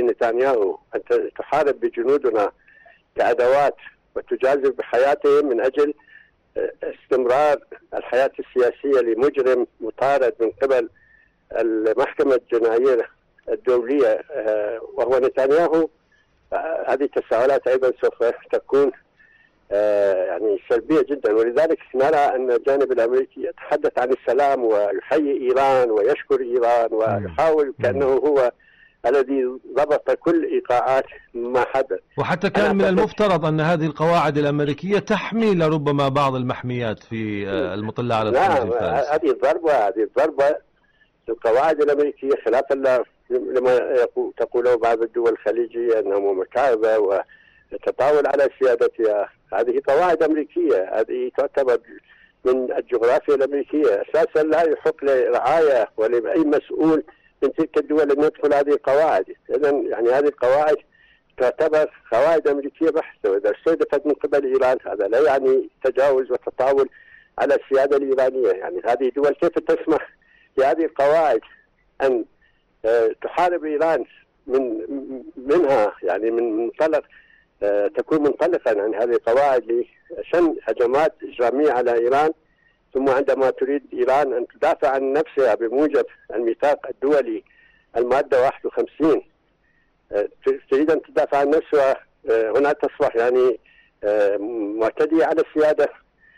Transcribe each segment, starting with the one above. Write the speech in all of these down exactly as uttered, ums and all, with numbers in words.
نتنياهو أن تحارب بجنودنا كأدوات وتجازف بحياتهم من أجل استمرار الحياة السياسية لمجرم مطارد من قبل المحكمة الجنائية الدولية وهو نتنياهو، هذه التساؤلات أيضا سوف تكون يعني سلبية جدا. ولذلك نرى أن الجانب الأمريكي يتحدث عن السلام ويحيي إيران ويشكر إيران ويحاول كأنه هو الذي ضبط كل إيقاعات ما حدث. وحتى كان من المفترض أن هذه القواعد الأمريكية تحمي لربما بعض المحميات في المطلة على الخليج الفارسي. نعم، هذه الضربة هذه الضربة القواعد الأمريكية خلافا لما تقوله بعض الدول الخليجية أنها مكعبة وتطاول على سيادتها. هذه قواعد أمريكية، هذه تعتبر من الجغرافيا الأمريكية، أساسا لا يحق لرعاية ولأي مسؤول من تلك الدول أن يدخل هذه القواعد. إذن يعني هذه القواعد تعتبر قواعد أمريكية بحتة، وإذا استهدفت من قبل إيران هذا لا يعني تجاوز وتطاول على السيادة الإيرانية. يعني هذه الدول كيف تسمح لهذه القواعد أن تحارب إيران من منها، يعني من منطلق تكون منطلقا عن هذه القواعد لشن هجمات إجرامية على إيران، ثم عندما تريد إيران أن تدافع عن نفسها بموجب الميثاق الدولي المادة واحد وخمسين تريد أن تدافع عن نفسها، هنا تصبح يعني معتدية على السيادة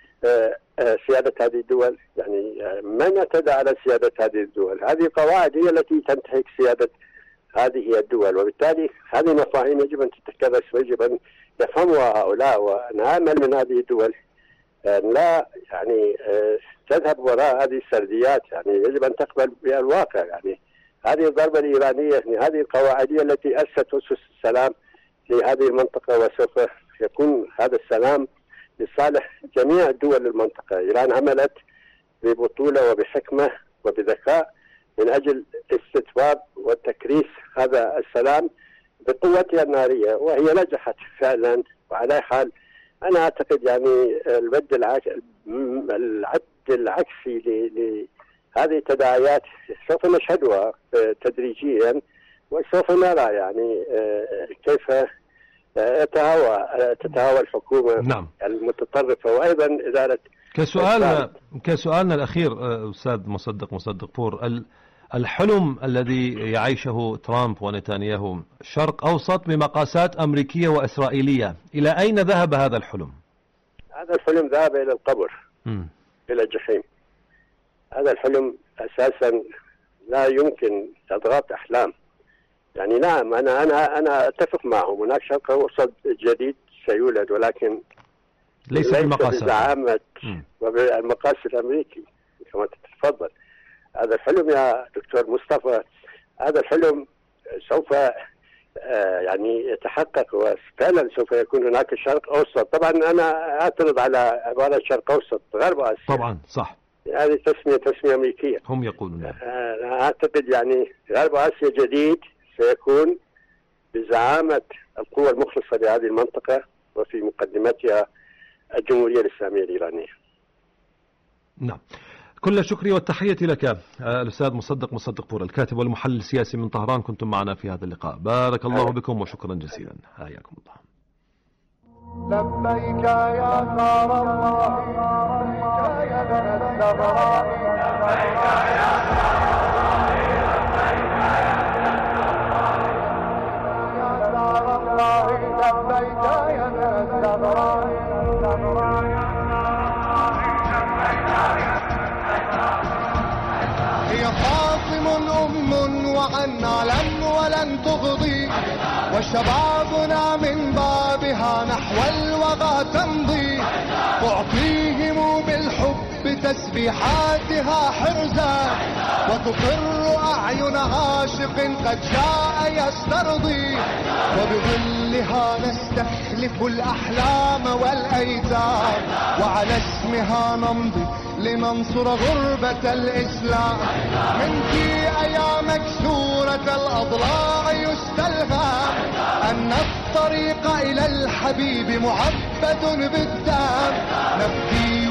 سيادة هذه الدول. يعني من اعتدى على سيادة هذه الدول؟ هذه القواعد هي التي تنتهك سيادة هذه الدول، وبالتالي هذه المفاهيم يجب أن تتكرس ويجب أن يفهمها هؤلاء، ونأمل من هذه الدول لا يعني تذهب وراء هذه السرديات. يعني يجب أن تقبل بالواقع. يعني هذه الضربة الإيرانية، يعني هذه القواعد هي التي أسست أسس السلام لهذه المنطقة، وسوف يكون هذا السلام لصالح جميع الدول المنطقة. إيران عملت ببطولة وبحكمة وبذكاء من أجل استتباب وتكريس هذا السلام بقوتها النارية، وهي نجحت فعلا. وعلى حال أنا أعتقد يعني البد العد العكسي لهذه التداعيات سوف نشهدها تدريجيا، وسوف نرى يعني كيف تتهاوى تتهاوى الحكومة نعم. المتطرفة، وأيضا إزالة. كسؤال كسؤالنا الأخير أستاذ مصدق مصدق بور، الحلم الذي يعيشه ترامب ونتنياهو شرق أوسط بمقاسات أمريكية وإسرائيلية، إلى أين ذهب هذا الحلم؟ هذا الحلم ذهب إلى القبر، م. إلى الجحيم. هذا الحلم أساسا لا يمكن إضغاث أحلام. يعني نعم، أنا أنا أنا أتفق معهم، هناك شرق أوسط جديد سيولد، ولكن ليس بالمقاس بزعامة وبالمقاس الأمريكي كما تتفضل. هذا الحلم يا دكتور مصطفى، هذا الحلم سوف يعني يتحقق، وفعلا سوف يكون هناك شرق أوسط. طبعا أنا أعترض على عبارة شرق أوسط، غرب آسيا. طبعا صح، هذه تسمية تسمية أمريكية هم يقولون. أنا أعتقد يعني غرب آسيا جديد سيكون بزعامة القوى المخلصة لهذه المنطقة، وفي مقدمتها الجمهورية الإسلامية الإيرانية. نعم، كل الشكر والتحية لك الأستاذ مصدق مصدق بور، الكاتب والمحلل السياسي من طهران، كنتم معنا في هذا اللقاء. بارك الله أه. بكم وشكرا جزيلا. حياكم الله. لبيك يا نار الله، لبيك يا بن الزهراء، لبيك يا نار الله، لبيك يا نار الله، لبيك يا بن الزهراء. هي فاطم أم وعنا لن ولن تغضي، وشبابنا من بابها نحو الوغى تمضي. تعطيهم بالحب تسبيحاتها حرزا، وتقر أعين عاشق قد جاء يسترضي. وبظلها نستخلف الأحلام والأيتام، وعلى اسمها نمضي لننصر غربة الإسلام. منك يا مكسورة الأضلاع يستلهم أن الطريق إلى الحبيب معبد بالدم. نبكي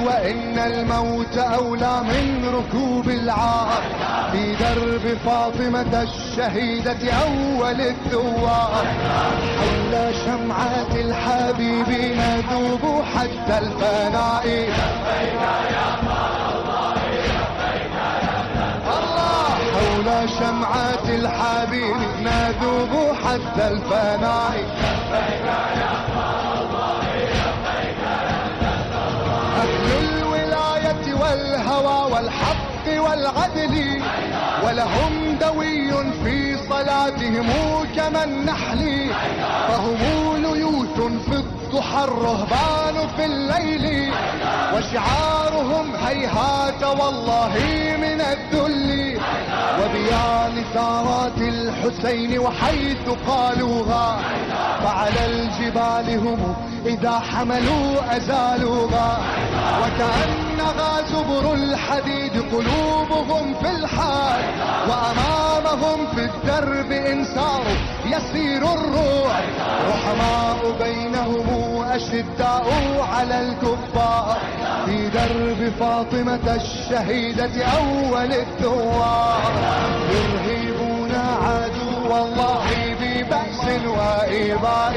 وإن الموت أولى من ركوب العار في درب فاطمة الشهيدة أول الثوار. حول شمعة الحبيب نذوب حتى الفناء. لبيك يا الله لبيك يا الله. حول شمعة الحبيب نذوب حتى الفناء. لبيك يا الله لبيك يا الله. أهل الولاية والهوى والحق والعدل ولهم دوي في صلاتهم كما النحل. فهم ليوث في الضحى الرهبان في الليل وشعارهم هيهات والله من الذل. وبيان ثارات الحسين وحيث قالوها فعلى الجبال هم إذا حملوا أزالوها. وكأنها زبر الحديد قلوبهم في الحال وأمامهم في الدرب إن ساروا يسير الروح. رحماء بينهم أشداء على الكفار في درب فاطمة الشهيدة أول الثوار. يرهبون عدو الله ببأس وإباء.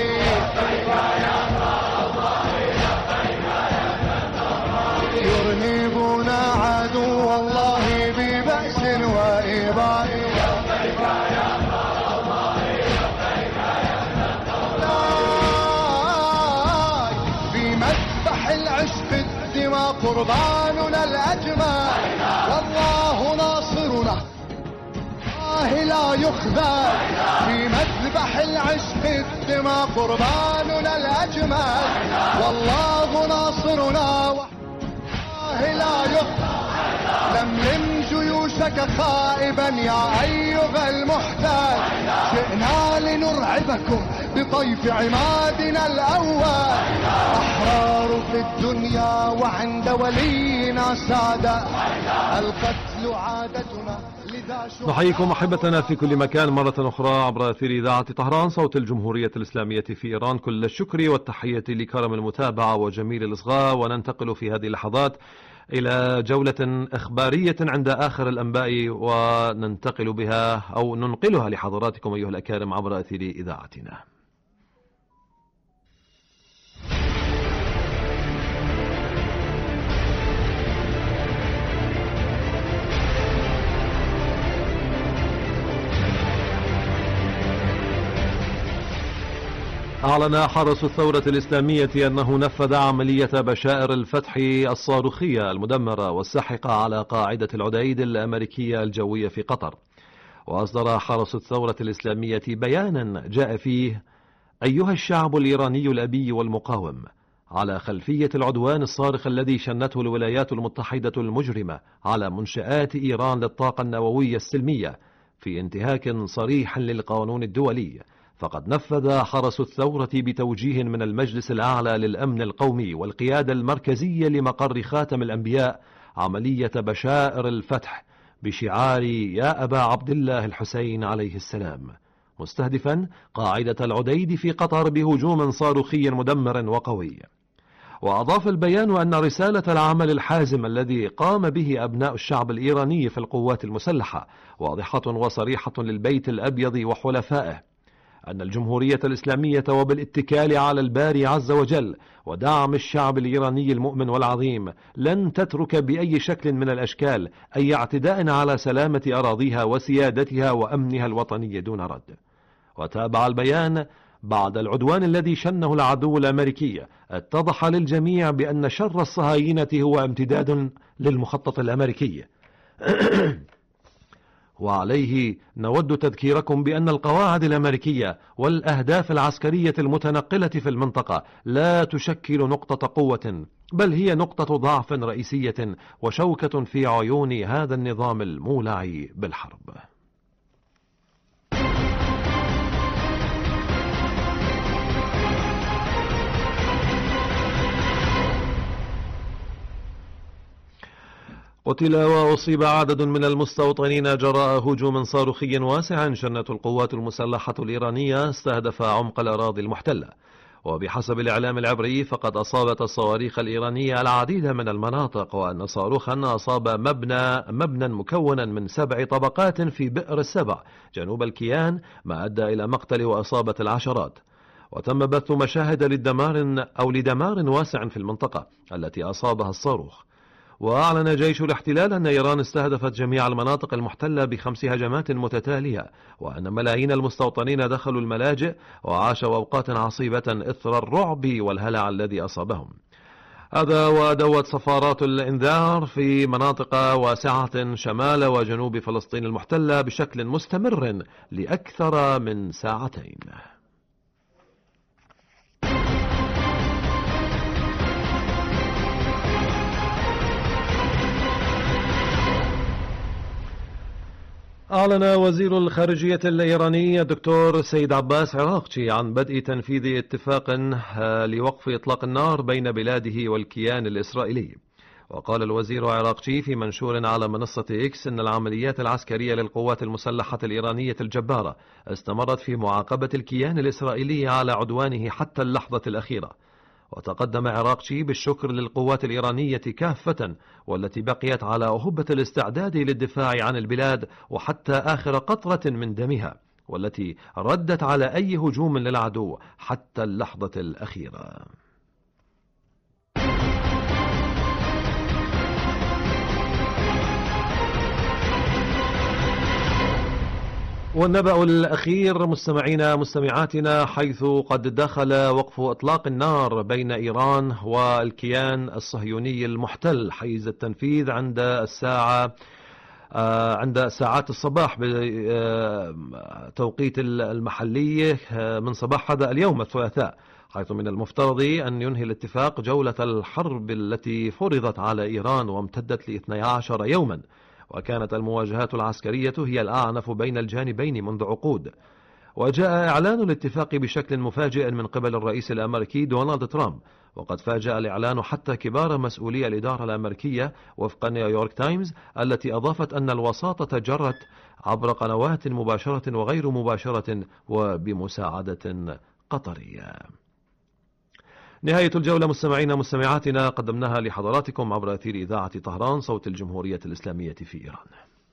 يرهبون عدو الله ببأس وإباء. في مذبح العشق الدماء قرباننا الأجمل والله ناصرنا الله لا يخذل. في مذبح العشق الدماء قرباننا الأجمل والله ناصرنا الله لا يخذل. لملم جيوشك خائبا يا أيها المحتال. جئنا لنرعبكم بطيف عمادنا الأول. أحرار في الدنيا وعند ولينا سادة. القتل عادتنا. نحييكم أحبتنا في كل مكان مرة أخرى عبر أثير إذاعة طهران صوت الجمهورية الإسلامية في إيران. كل الشكر والتحية لكرم المتابعة وجميل الإصغاء. وننتقل في هذه اللحظات إلى جولة إخبارية عند آخر الأنباء وننتقل بها أو ننقلها لحضراتكم أيها الأكارم عبر أثير إذاعتنا. أعلن حرس الثورة الإسلامية أنه نفذ عملية بشائر الفتح الصاروخية المدمرة والساحقة على قاعدة العديد الأمريكية الجوية في قطر. وأصدر حرس الثورة الإسلامية بيانا جاء فيه: أيها الشعب الإيراني الأبي والمقاوم، على خلفية العدوان الصارخ الذي شنته الولايات المتحدة المجرمة على منشآت إيران للطاقة النووية السلمية في انتهاك صريح للقانون الدولي، فقد نفذ حرس الثورة بتوجيه من المجلس الأعلى للأمن القومي والقيادة المركزية لمقر خاتم الأنبياء عملية بشائر الفتح بشعار يا أبا عبد الله الحسين عليه السلام، مستهدفا قاعدة العديد في قطر بهجوم صاروخي مدمر وقوي. وأضاف البيان أن رسالة العمل الحازم الذي قام به أبناء الشعب الإيراني في القوات المسلحة واضحة وصريحة للبيت الأبيض وحلفائه، أن الجمهورية الإسلامية وبالاتكال على الباري عز وجل ودعم الشعب الإيراني المؤمن والعظيم لن تترك بأي شكل من الأشكال أي اعتداء على سلامة أراضيها وسيادتها وأمنها الوطني دون رد. وتابع البيان: بعد العدوان الذي شنه العدو الأمريكي اتضح للجميع بأن شر الصهاينة هو امتداد للمخطط الأمريكي وعليه نود تذكيركم بأن القواعد الأمريكية والأهداف العسكرية المتنقلة في المنطقة لا تشكل نقطة قوة، بل هي نقطة ضعف رئيسية وشوكة في عيون هذا النظام المولع بالحرب. قتل وأصيب عدد من المستوطنين جراء هجوم صاروخي واسع شنته القوات المسلحة الإيرانية استهدف عمق الأراضي المحتلة. وبحسب الإعلام العبري فقد أصابت الصواريخ الإيرانية العديد من المناطق، وأن صاروخا أصاب مبنى مبنى مكونا من سبع طبقات في بئر السبع جنوب الكيان، ما أدى إلى مقتل وإصابة العشرات. وتم بث مشاهد لدمار أو لدمار واسع في المنطقة التي أصابها الصاروخ. وأعلن جيش الاحتلال أن إيران استهدفت جميع المناطق المحتلة بخمس هجمات متتالية، وأن ملايين المستوطنين دخلوا الملاجئ وعاشوا أوقات عصيبة إثر الرعب والهلع الذي أصابهم. هذا ودوت صفارات الإنذار في مناطق واسعة شمال وجنوب فلسطين المحتلة بشكل مستمر لأكثر من ساعتين. أعلن وزير الخارجية الإيراني الدكتور سيد عباس عراقچي عن بدء تنفيذ اتفاق لوقف إطلاق النار بين بلاده والكيان الإسرائيلي. وقال الوزير عراقچي في منشور على منصة إكس إن العمليات العسكرية للقوات المسلحة الإيرانية الجبارة استمرت في معاقبة الكيان الإسرائيلي على عدوانه حتى اللحظة الأخيرة. وتقدم عراقچي بالشكر للقوات الإيرانية كافة والتي بقيت على أهبة الاستعداد للدفاع عن البلاد وحتى آخر قطرة من دمها، والتي ردت على أي هجوم للعدو حتى اللحظة الأخيرة. والنبأ الأخير مستمعينا مستمعاتنا، حيث قد دخل وقف إطلاق النار بين إيران والكيان الصهيوني المحتل حيز التنفيذ عند الساعة عند ساعات الصباح بتوقيت المحلي من صباح هذا اليوم الثلاثاء، حيث من المفترض أن ينهي الاتفاق جولة الحرب التي فرضت على إيران وامتدت لاثني عشر يوما. وكانت المواجهات العسكرية هي الأعنف بين الجانبين منذ عقود. وجاء إعلان الاتفاق بشكل مفاجئ من قبل الرئيس الأمريكي دونالد ترامب، وقد فاجأ الإعلان حتى كبار مسؤولي الإدارة الأمريكية وفق نيويورك تايمز، التي أضافت أن الوساطة جرت عبر قنوات مباشرة وغير مباشرة وبمساعدة قطرية. نهاية الجولة مستمعينا مستمعاتنا قدمناها لحضراتكم عبر أثير إذاعة طهران صوت الجمهورية الإسلامية في إيران.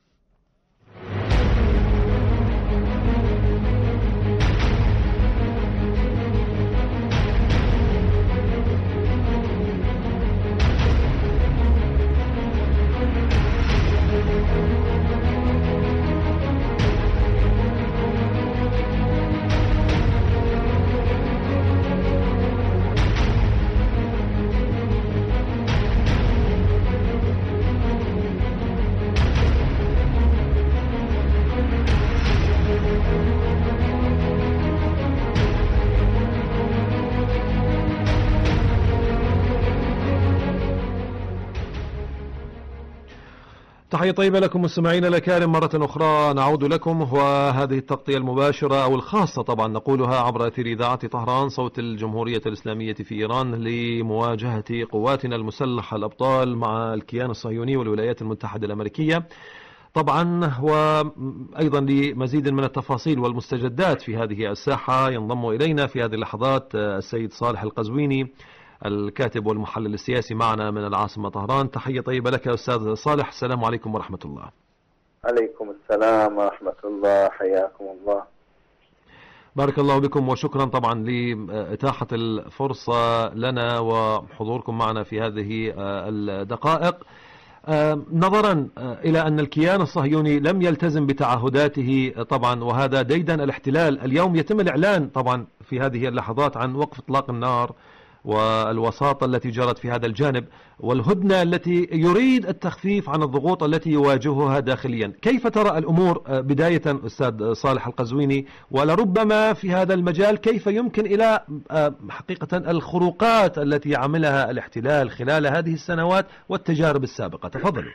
تحية طيبة لكم مستمعينا الأكارم مرة أخرى، نعود لكم وهذه التغطية المباشرة أو الخاصة طبعا نقولها عبر أثير إذاعة طهران صوت الجمهورية الإسلامية في إيران لمواجهة قواتنا المسلحة الأبطال مع الكيان الصهيوني والولايات المتحدة الأمريكية. طبعا وأيضا لمزيد من التفاصيل والمستجدات في هذه الساحة ينضم إلينا في هذه اللحظات السيد صالح القزويني الكاتب والمحلل السياسي معنا من العاصمة طهران. تحية طيبة لك أستاذ صالح، السلام عليكم ورحمة الله. عليكم السلام ورحمة الله، حياكم الله. بارك الله بكم وشكرا طبعا لإتاحة الفرصة لنا وحضوركم معنا في هذه الدقائق. نظرا إلى أن الكيان الصهيوني لم يلتزم بتعهداته طبعا، وهذا ديدن الاحتلال، اليوم يتم الإعلان طبعا في هذه اللحظات عن وقف إطلاق النار والوساطة التي جرت في هذا الجانب والهدنة التي يريد التخفيف عن الضغوط التي يواجهها داخليا. كيف ترى الأمور بداية أستاذ صالح القزويني، ولربما في هذا المجال كيف يمكن إلى حقيقة الخروقات التي عملها الاحتلال خلال هذه السنوات والتجارب السابقة؟ تفضل.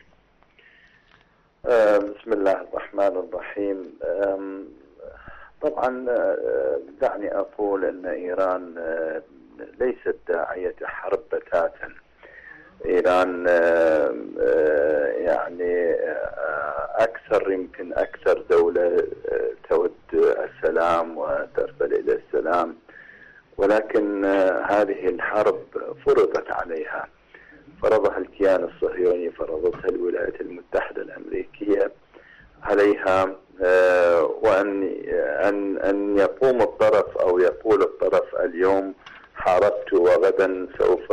بسم الله الرحمن الرحيم. طبعا دعني أقول أن إيران ليست داعية حرب بتاتا. إيران يعني أكثر يمكن أكثر دولة تود السلام وترسل إلى السلام، ولكن هذه الحرب فرضت عليها، فرضها الكيان الصهيوني، فرضتها الولايات المتحدة الأمريكية عليها، وأن أن أن يقوم الطرف أو يقول الطرف اليوم حاربت وغدا سوف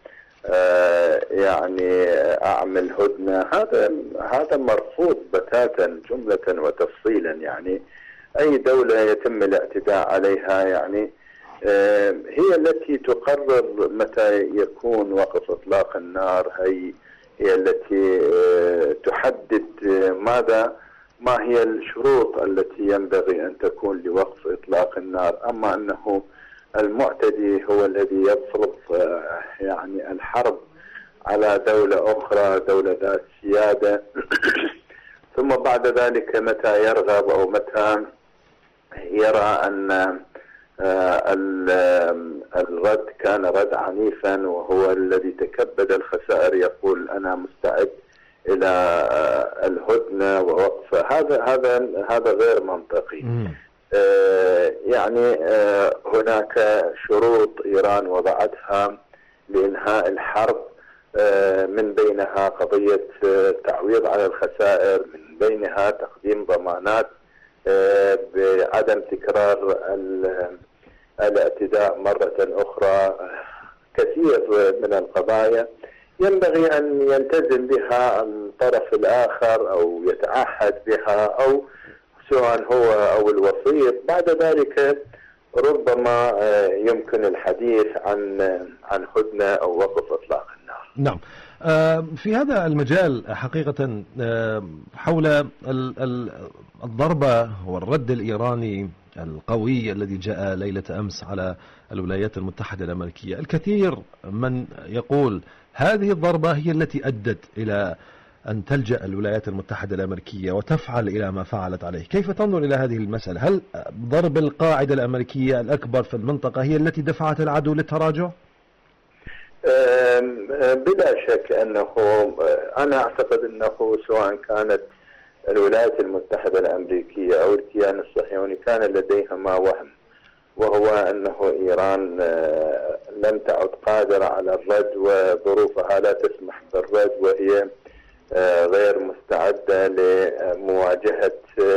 يعني أعمل هدنة، هذا هذا مرفوض بتاتا جملة وتفصيلا. يعني أي دولة يتم الاعتداء عليها يعني هي التي تقرر متى يكون وقف إطلاق النار، هي هي التي تحدد ماذا ما هي الشروط التي ينبغي أن تكون لوقف إطلاق النار. أما أنه المعتدي هو الذي يفرض يعني الحرب على دولة أخرى، دولة ذات سيادة، ثم بعد ذلك متى يرغب أو متى يرى أن الرد كان رد عنيفا وهو الذي تكبد الخسائر يقول أنا مستعد إلى الهدنة ووقف. هذا هذا هذا غير منطقي. يعني هناك شروط إيران وضعتها لإنهاء الحرب، من بينها قضية تعويض على الخسائر، من بينها تقديم ضمانات بعدم تكرار الاعتداء مرة أخرى. كثير من القضايا ينبغي أن يلتزم بها الطرف الآخر أو يتعهد بها، أو سواء هو أو الوسيط. بعد ذلك ربما يمكن الحديث عن عن هدنة أو وقف إطلاق النار. نعم. في هذا المجال حقيقة حول الضربة والرد الإيراني القوي الذي جاء ليلة أمس على الولايات المتحدة الأمريكية، الكثير من يقول هذه الضربة هي التي أدت إلى أن تلجأ الولايات المتحدة الأمريكية وتفعل إلى ما فعلت عليه. كيف تنظر إلى هذه المسألة؟ هل ضرب القاعدة الأمريكية الأكبر في المنطقة هي التي دفعت العدو للتراجع؟ بلا شك أنه أنا أعتقد أنه سواء كانت الولايات المتحدة الأمريكية أو الكيان الصهيوني كان لديهما وهم، وهو أنه إيران لم تعد قادرة على الرد وظروفها لا تسمح بالرد، وهي غير مستعدة لمواجهة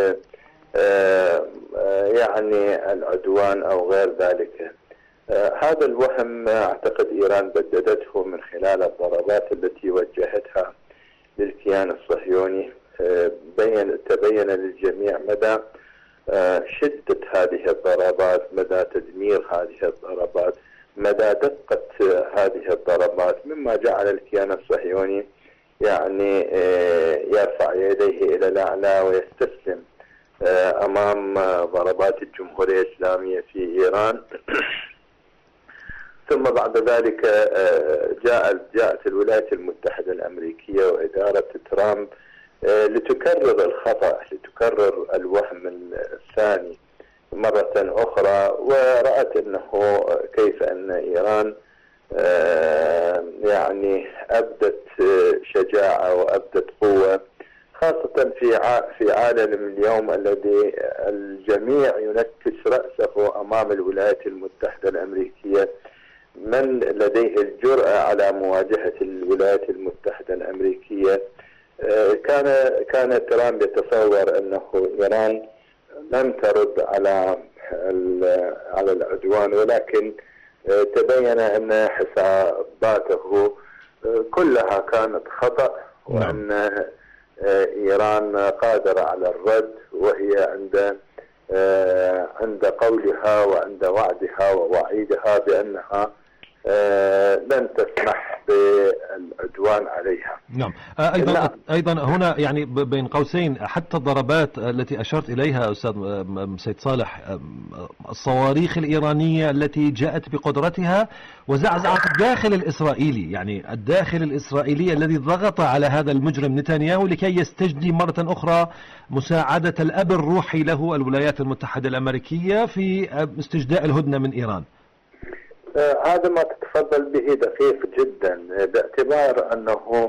يعني العدوان أو غير ذلك. هذا الوهم أعتقد إيران بددته من خلال الضربات التي وجهتها للكيان الصهيوني. بين تبين للجميع مدى شدة هذه الضربات، مدى تدمير هذه الضربات، مدى دقة هذه الضربات، مما جعل الكيان الصهيوني يعني يرفع يديه إلى الأعلى ويستسلم أمام ضربات الجمهورية الإسلامية في إيران. ثم بعد ذلك جاء جاءت الولايات المتحدة الأمريكية وإدارة ترامب لتكرر الخطأ، لتكرر الوهم الثاني مرة أخرى، ورأت أنه كيف أن إيران يعني أبدت شجاعة وأبدت قوة، خاصة في في عالم اليوم الذي الجميع ينكس رأسه أمام الولايات المتحدة الأمريكية. من لديه الجرأة على مواجهة الولايات المتحدة الأمريكية؟ كان كان ترامب يتصور أنه إيران لم ترد على على العدوان، ولكن تبين أن حساباته كلها كانت خطأ، وأن إيران قادرة على الرد، وهي عند عند قولها وعند وعدها ووعيدها بأنها لن تسمح بالعدوان عليها. نعم. أيضا أيضا هنا يعني بين قوسين حتى الضربات التي أشرت إليها أستاذ سيد صالح، الصواريخ الإيرانية التي جاءت بقدرتها وزعزعت الداخل الإسرائيلي، يعني الداخل الإسرائيلي الذي ضغط على هذا المجرم نتنياهو لكي يستجدي مرة أخرى مساعدة الأب الروحي له الولايات المتحدة الأمريكية في استجداء الهدنة من إيران. هذا ما تتفضل به دقيق جدا، باعتبار أنه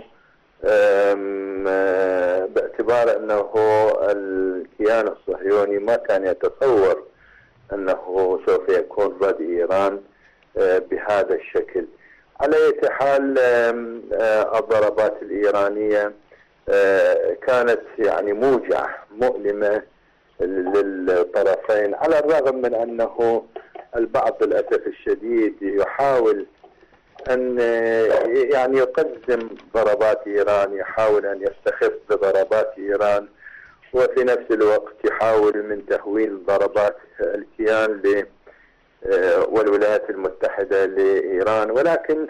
باعتبار أنه الكيان الصهيوني ما كان يتصور أنه سوف يكون رد إيران بهذا الشكل. على أي حال الضربات الإيرانية كانت يعني موجعة مؤلمة للطرفين، على الرغم من أنه البعض للأسف الشديد يحاول أن يعني يقدم ضربات إيران، يحاول أن يستخف بضربات إيران، وفي نفس الوقت يحاول من تهويل ضربات الكيان ل والولايات المتحدة لإيران، ولكن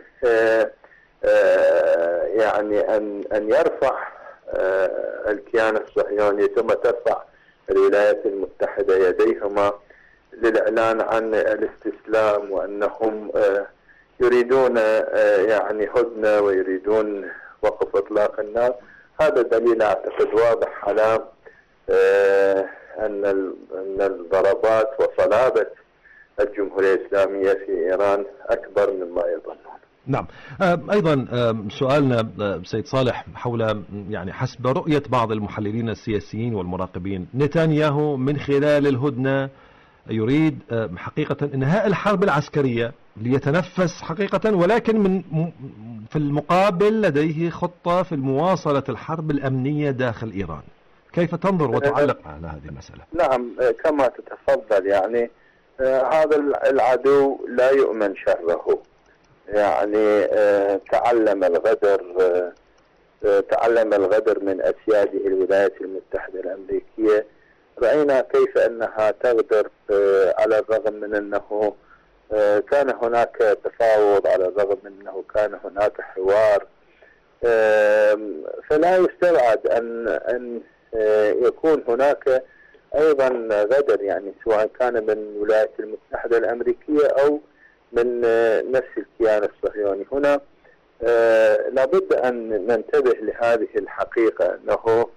يعني أن أن يرفع الكيان الصهيوني ثم ترفع الولايات المتحدة يديهما للإعلان عن الاستسلام وأنهم يريدون يعني هدنة ويريدون وقف إطلاق النار، هذا دليل أعتقد واضح على أن أن الضربات وصلابة الجمهورية الإسلامية في إيران أكبر مما يظنون. نعم. أيضا سؤالنا سيد صالح حول يعني حسب رؤية بعض المحللين السياسيين والمراقبين، نتنياهو من خلال الهدنة يريد حقيقة انهاء الحرب العسكرية ليتنفس حقيقة، ولكن من في المقابل لديه خطة في مواصلة الحرب الأمنية داخل إيران. كيف تنظر وتعلق على هذه المسألة؟ نعم، كما تتفضل يعني هذا العدو لا يؤمن شره، يعني تعلم الغدر تعلم الغدر من أسياده الولايات المتحدة الأمريكية. رأينا كيف أنها تغدر على الرغم من أنه كان هناك تفاوض، على الرغم من أنه كان هناك حوار. فلا يستبعد أن أن يكون هناك أيضا غدر، يعني سواء كان من الولايات المتحدة الأمريكية أو من نفس الكيان الصهيوني. هنا لابد أن ننتبه لهذه الحقيقة، أنه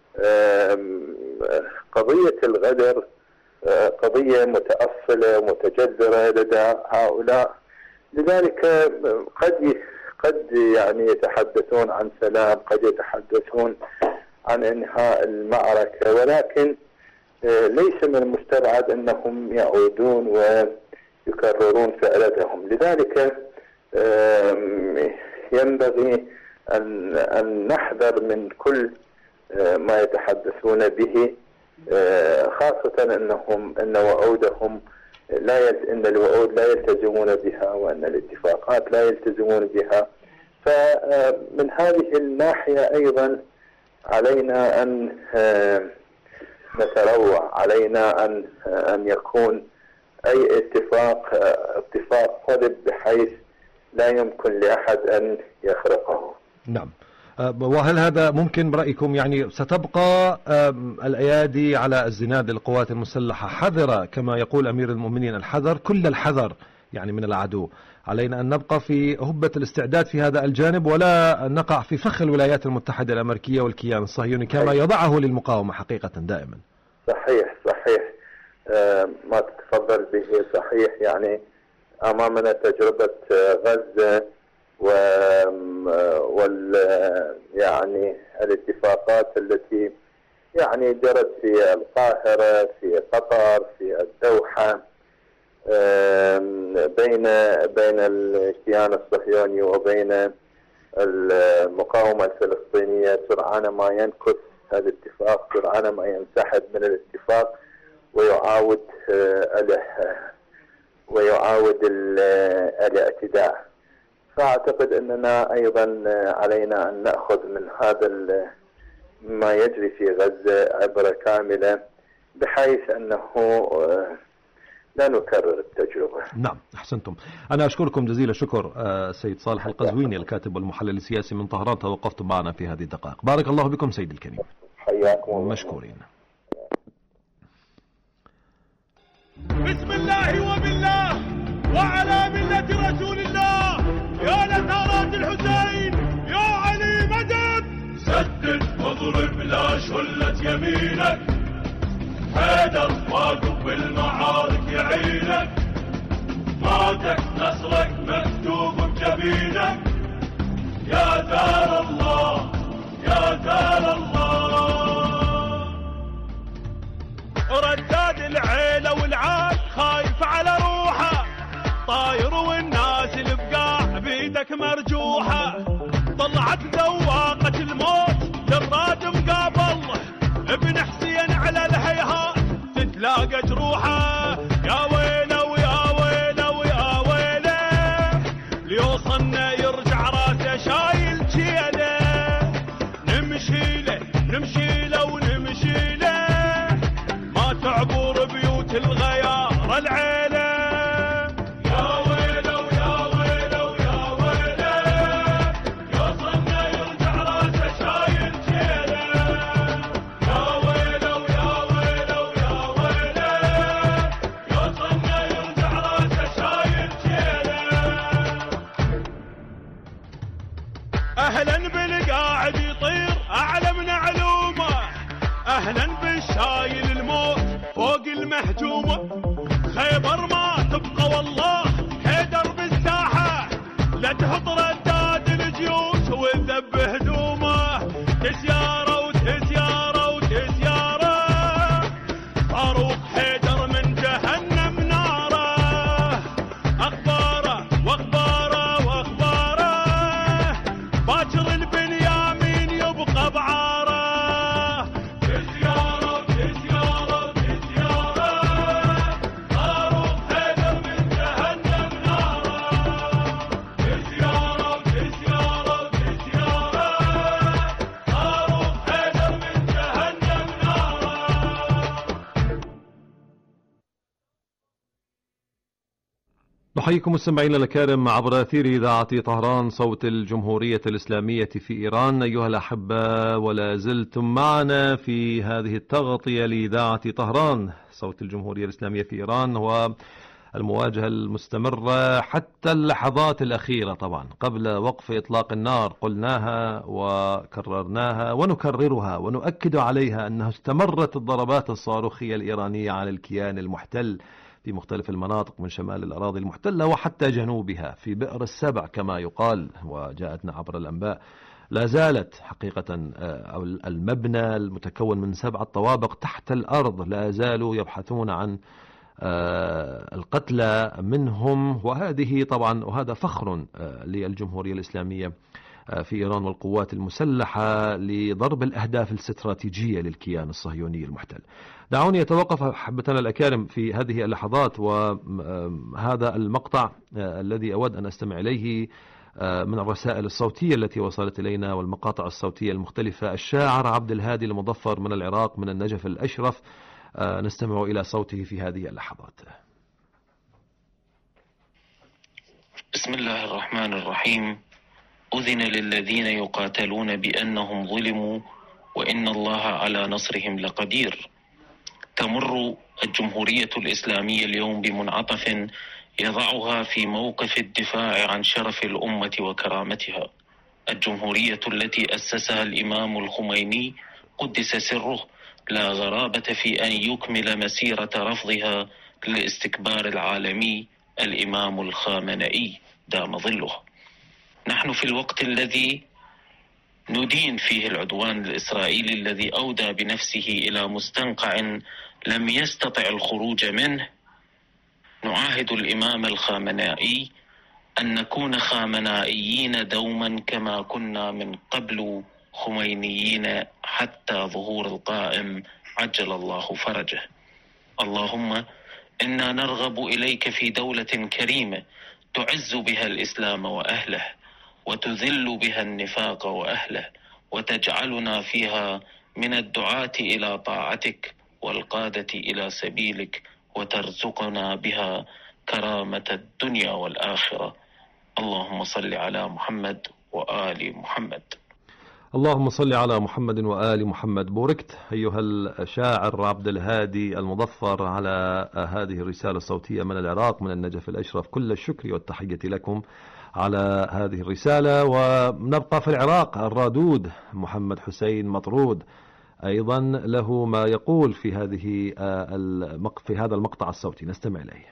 قضية الغدر قضية متأصلة متجذرة لدى هؤلاء، لذلك قد قد يعني يتحدثون عن سلام، قد يتحدثون عن انهاء المعركة، ولكن ليس من المستبعد انهم يعودون ويكررون فعلتهم. لذلك ينبغي ان ان نحذر من كل ما يتحدثون به، خاصة انهم ان وعودهم لا يل... ان الوعود لا يلتزمون بها، وان الاتفاقات لا يلتزمون بها. فمن هذه الناحية ايضا علينا ان نتروع، علينا ان ان يكون اي اتفاق اتفاق صلب بحيث لا يمكن لاحد ان يخرقه. نعم. وهل هذا ممكن برأيكم؟ يعني ستبقى الأيادي على الزناد للقوات المسلحة حذرة كما يقول أمير المؤمنين، الحذر كل الحذر يعني من العدو. علينا أن نبقى في هبة الاستعداد في هذا الجانب، ولا نقع في فخ الولايات المتحدة الأمريكية والكيان الصهيوني كما يضعه للمقاومة حقيقة دائما. صحيح صحيح آه ما تتفضل به صحيح. يعني أمامنا تجربة غزة و وال يعني الاتفاقات التي يعني جرت في القاهرة، في قطر، في الدوحة، بين بين الكيان الصهيوني وبين المقاومة الفلسطينية. سرعان ما ينكث هذا الاتفاق، سرعان ما ينسحب من الاتفاق ويعاود ويعاود الاعتداء. فأعتقد أننا أيضا علينا أن نأخذ من هذا ما يجري في غزة عبرة كاملة، بحيث أنه لا نكرر التجربة. نعم، أحسنتم. أنا أشكركم جزيل الشكر سيد صالح القزويني الكاتب والمحلل السياسي من طهران، توقفتم معنا في هذه الدقائق. بارك الله بكم سيد الكريم. حياكم الله. مشكورين. بسم الله وبالله وعلى ملة رسول الله، يا نثارات الحسين يا علي مدد. سدد واضرب لا شلت يمينك، حيدر واقف بالمعارك يعينك، موتك نصرك مكتوب بجبينك، يا دار الله يا دار الله. رداد العين العيلة والعال خايف على روحه، طاير والناس البقاع بيدك مرجوحة. طلعت ذواقة الموت جراد مقابل ابن حسين على الهيهات تتلاقى جروحه. يا ويله ويا ويله ويا ويله ليوصلنا يرجع راسه شايل جيله. نمشي له نمشي له ونمشي له ما تعبر بيوت الغيار العيله. أهلا بالقاعد يطير أعلى من علومه، أهلا بالشايل الموت فوق المهجومة. خيبر ما تبقى والله حيدر بالساحة، لا تهط رداد الجيوش وذب هدومه. تسيارة وتسيارة وتسيارة صاروخ حيدر من جهنم ناره. أخباره واخباره واخباره باكر البنيامين يبقى بعاره. تسيارة تسيارة تسيارة صاروخ حيدر من جهنم ناره. تسيارة تسيارة تسيارة صاروخ حيدر من جهنم ناره. نحييكم مستمعينا الكرام عبر أثير إذاعة طهران صوت الجمهورية الإسلامية في إيران. أيها الأحبة، ولا زلتم معنا في هذه التغطية لإذاعة طهران صوت الجمهورية الإسلامية في إيران، والمواجهة المستمرة حتى اللحظات الأخيرة. طبعا قبل وقف إطلاق النار قلناها وكررناها ونكررها ونؤكد عليها أنها استمرت الضربات الصاروخية الإيرانية على الكيان المحتل في مختلف المناطق من شمال الأراضي المحتلة وحتى جنوبها في بئر السبع كما يقال وجاءتنا عبر الأنباء. لا زالت حقيقة أو المبنى المتكون من سبعة طوابق تحت الأرض لا زالوا يبحثون عن القتلى منهم، وهذه طبعا وهذا فخر للجمهورية الإسلامية في إيران والقوات المسلحة لضرب الأهداف الاستراتيجية للكيان الصهيوني المحتل. دعوني أتوقف أحبتنا الأكارم في هذه اللحظات وهذا المقطع الذي أود أن أستمع إليه من الرسائل الصوتية التي وصلت إلينا والمقاطع الصوتية المختلفة. الشاعر عبد الهادي المظفر من العراق من النجف الأشرف، نستمع إلى صوته في هذه اللحظات. بسم الله الرحمن الرحيم. أذن للذين يقاتلون بأنهم ظلموا وإن الله على نصرهم لقدير. تمر الجمهورية الإسلامية اليوم بمنعطف يضعها في موقف الدفاع عن شرف الأمة وكرامتها. الجمهورية التي أسسها الإمام الخميني قدس سره لا غرابة في أن يكمل مسيرة رفضها للاستكبار العالمي الإمام الخامنئي دام ظله. نحن في الوقت الذي ندين فيه العدوان الإسرائيلي الذي أودى بنفسه إلى مستنقع لم يستطع الخروج منه، نعاهد الإمام الخامنئي أن نكون خامنائيين دوما كما كنا من قبل خمينيين حتى ظهور القائم عجل الله فرجه. اللهم إنا نرغب إليك في دولة كريمة تعز بها الإسلام وأهله وتذل بها النفاق وأهله، وتجعلنا فيها من الدعاة إلى طاعتك والقادة إلى سبيلك، وترزقنا بها كرامة الدنيا والآخرة. اللهم صل على محمد وآل محمد. اللهم صل على محمد وآل محمد. بوركت أيها الشاعر عبد الهادي المظفر على هذه الرسالة الصوتية من العراق من النجف الأشرف. كل الشكر والتحية لكم على هذه الرسالة. ونبقى في العراق. الرادود محمد حسين مطرود أيضا له ما يقول في هذه في هذا المقطع الصوتي، نستمع إليه.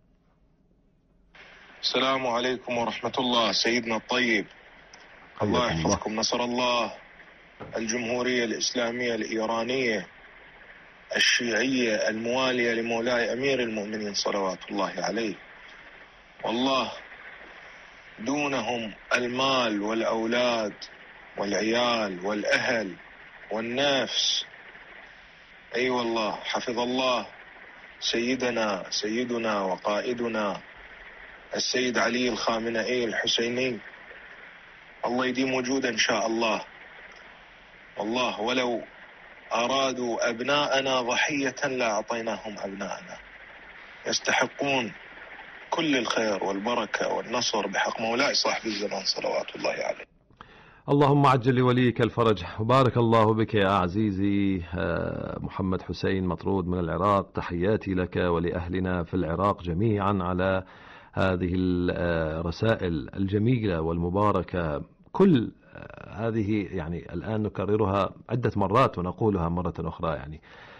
السلام عليكم ورحمة الله سيدنا الطيب، الله يحفظكم. نصر الله الجمهورية الإسلامية الإيرانية الشيعية الموالية لمولاي أمير المؤمنين صلوات الله عليه. والله دونهم المال والأولاد والعيال والأهل والنفس. أي أيوة والله حفظ الله سيدنا سيدنا وقائدنا السيد علي الخامنئي الحسيني، الله يديم وجوده إن شاء الله. والله ولو أرادوا أبناءنا ضحية لا أعطيناهم أبناءنا، يستحقون كل الخير والبركة والنصر بحق مولاي صاحب الزمان صلوات الله عليه. اللهم عجل لوليك الفرج، وبارك الله بك يا عزيزي محمد حسين مطرود من العراق. تحياتي لك ولأهلنا في العراق جميعا على هذه الرسائل الجميلة والمباركة. كل هذه يعني الآن نكررها عدة مرات ونقولها مرة أخرى، يعني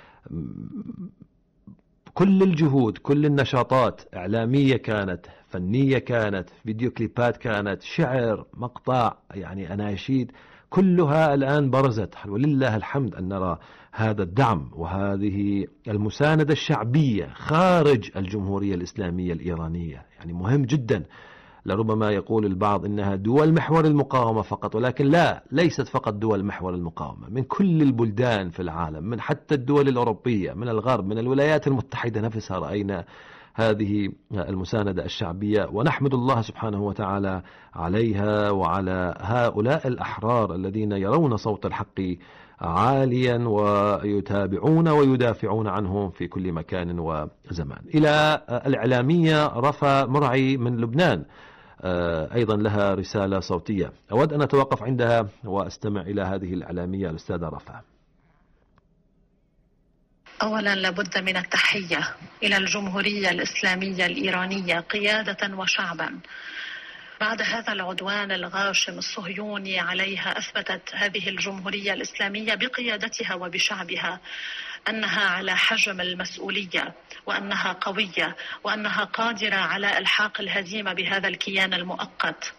كل الجهود، كل النشاطات، إعلامية كانت، فنية كانت، فيديو كليبات كانت، شعر، مقطع، يعني أناشيد، كلها الآن برزت، ولله الحمد أن نرى هذا الدعم وهذه المساندة الشعبية خارج الجمهورية الإسلامية الإيرانية. يعني مهم جدا. لربما يقول البعض إنها دول محور المقاومة فقط، ولكن لا، ليست فقط دول محور المقاومة، من كل البلدان في العالم، من حتى الدول الأوروبية، من الغرب، من الولايات المتحدة نفسها رأينا هذه المساندة الشعبية، ونحمد الله سبحانه وتعالى عليها وعلى هؤلاء الأحرار الذين يرون صوت الحق عاليا ويتابعون ويدافعون عنه في كل مكان وزمان. إلى الإعلامية رفا مرعي من لبنان، أيضا لها رسالة صوتية أود أن أتوقف عندها وأستمع إلى هذه الإعلامية الأستاذة رفا. أولا لابد من التحية إلى الجمهورية الإسلامية الإيرانية قيادة وشعبا. بعد هذا العدوان الغاشم الصهيوني عليها، أثبتت هذه الجمهورية الإسلامية بقيادتها وبشعبها أنها على حجم المسؤولية، وأنها قوية، وأنها قادرة على إلحاق الهزيمة بهذا الكيان المؤقت.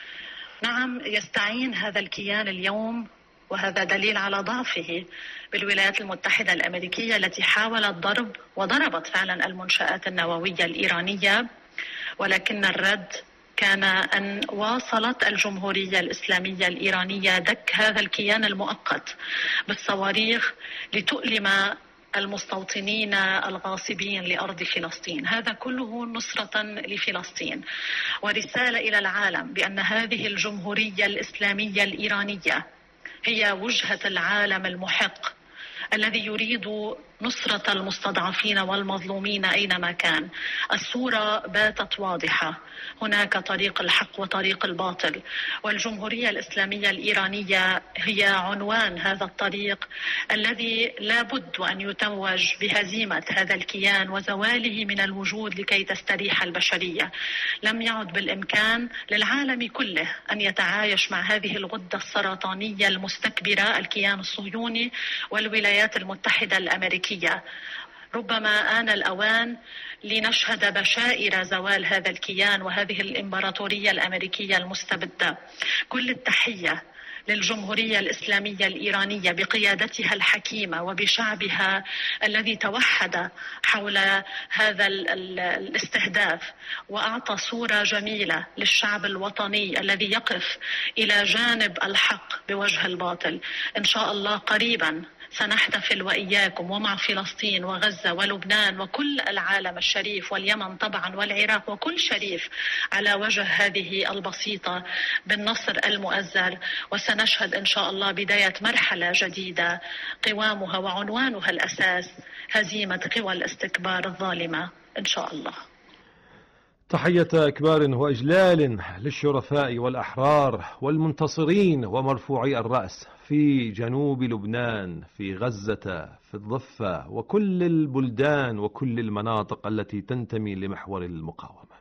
نعم، يستعين هذا الكيان اليوم، وهذا دليل على ضعفه، بالولايات المتحدة الأمريكية التي حاولت ضرب وضربت فعلا المنشآت النووية الإيرانية، ولكن الرد كان أن واصلت الجمهورية الإسلامية الإيرانية دك هذا الكيان المؤقت بالصواريخ لتؤلم المستوطنين الغاصبين لأرض فلسطين. هذا كله نصرة لفلسطين ورسالة إلى العالم بأن هذه الجمهورية الإسلامية الإيرانية هي وجهة العالم المحق الذي يريد نصرة المستضعفين والمظلومين أينما كان. الصورة باتت واضحة، هناك طريق الحق وطريق الباطل، والجمهورية الإسلامية الإيرانية هي عنوان هذا الطريق الذي لا بد أن يتوج بهزيمة هذا الكيان وزواله من الوجود لكي تستريح البشرية. لم يعد بالإمكان للعالم كله أن يتعايش مع هذه الغدة السرطانية المستكبرة، الكيان الصهيوني والولايات المتحدة الأمريكية. ربما آن الأوان لنشهد بشائر زوال هذا الكيان وهذه الإمبراطورية الأمريكية المستبدة. كل التحية للجمهورية الإسلامية الإيرانية بقيادتها الحكيمة وبشعبها الذي توحد حول هذا الاستهداف وأعطى صورة جميلة للشعب الوطني الذي يقف إلى جانب الحق بوجه الباطل. إن شاء الله قريبا سنحتفل وإياكم ومع فلسطين وغزة ولبنان وكل العالم الشريف واليمن طبعا والعراق وكل شريف على وجه هذه البسيطة بالنصر المؤزر، وسنشهد إن شاء الله بداية مرحلة جديدة قوامها وعنوانها الأساس هزيمة قوى الاستكبار الظالمة إن شاء الله. تحية إكبار وإجلال للشرفاء والأحرار والمنتصرين ومرفوعي الرأس في جنوب لبنان، في غزة، في الضفة، وكل البلدان وكل المناطق التي تنتمي لمحور المقاومة.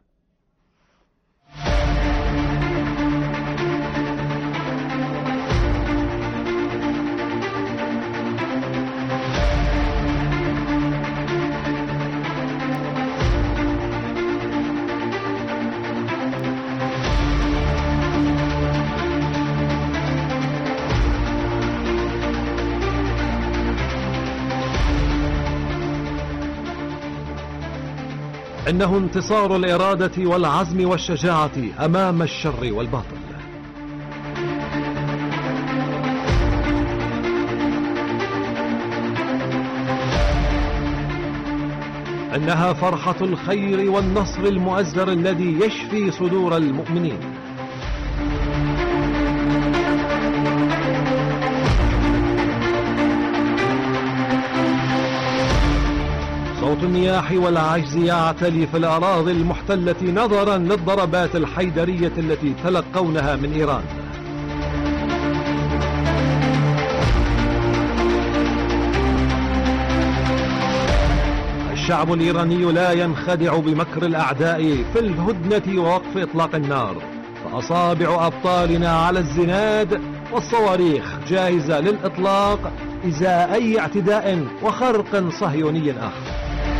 إنه انتصار الإرادة والعزم والشجاعة أمام الشر والباطل. إنها فرحة الخير والنصر المؤزر الذي يشفي صدور المؤمنين. صوت النياح والعجز يعتلي في الأراضي المحتلة نظرا للضربات الحيدرية التي تلقونها من إيران. الشعب الإيراني لا ينخدع بمكر الأعداء في الهدنة ووقف إطلاق النار، فأصابع أبطالنا على الزناد والصواريخ جاهزة للإطلاق إزاء أي اعتداء وخرق صهيوني آخر.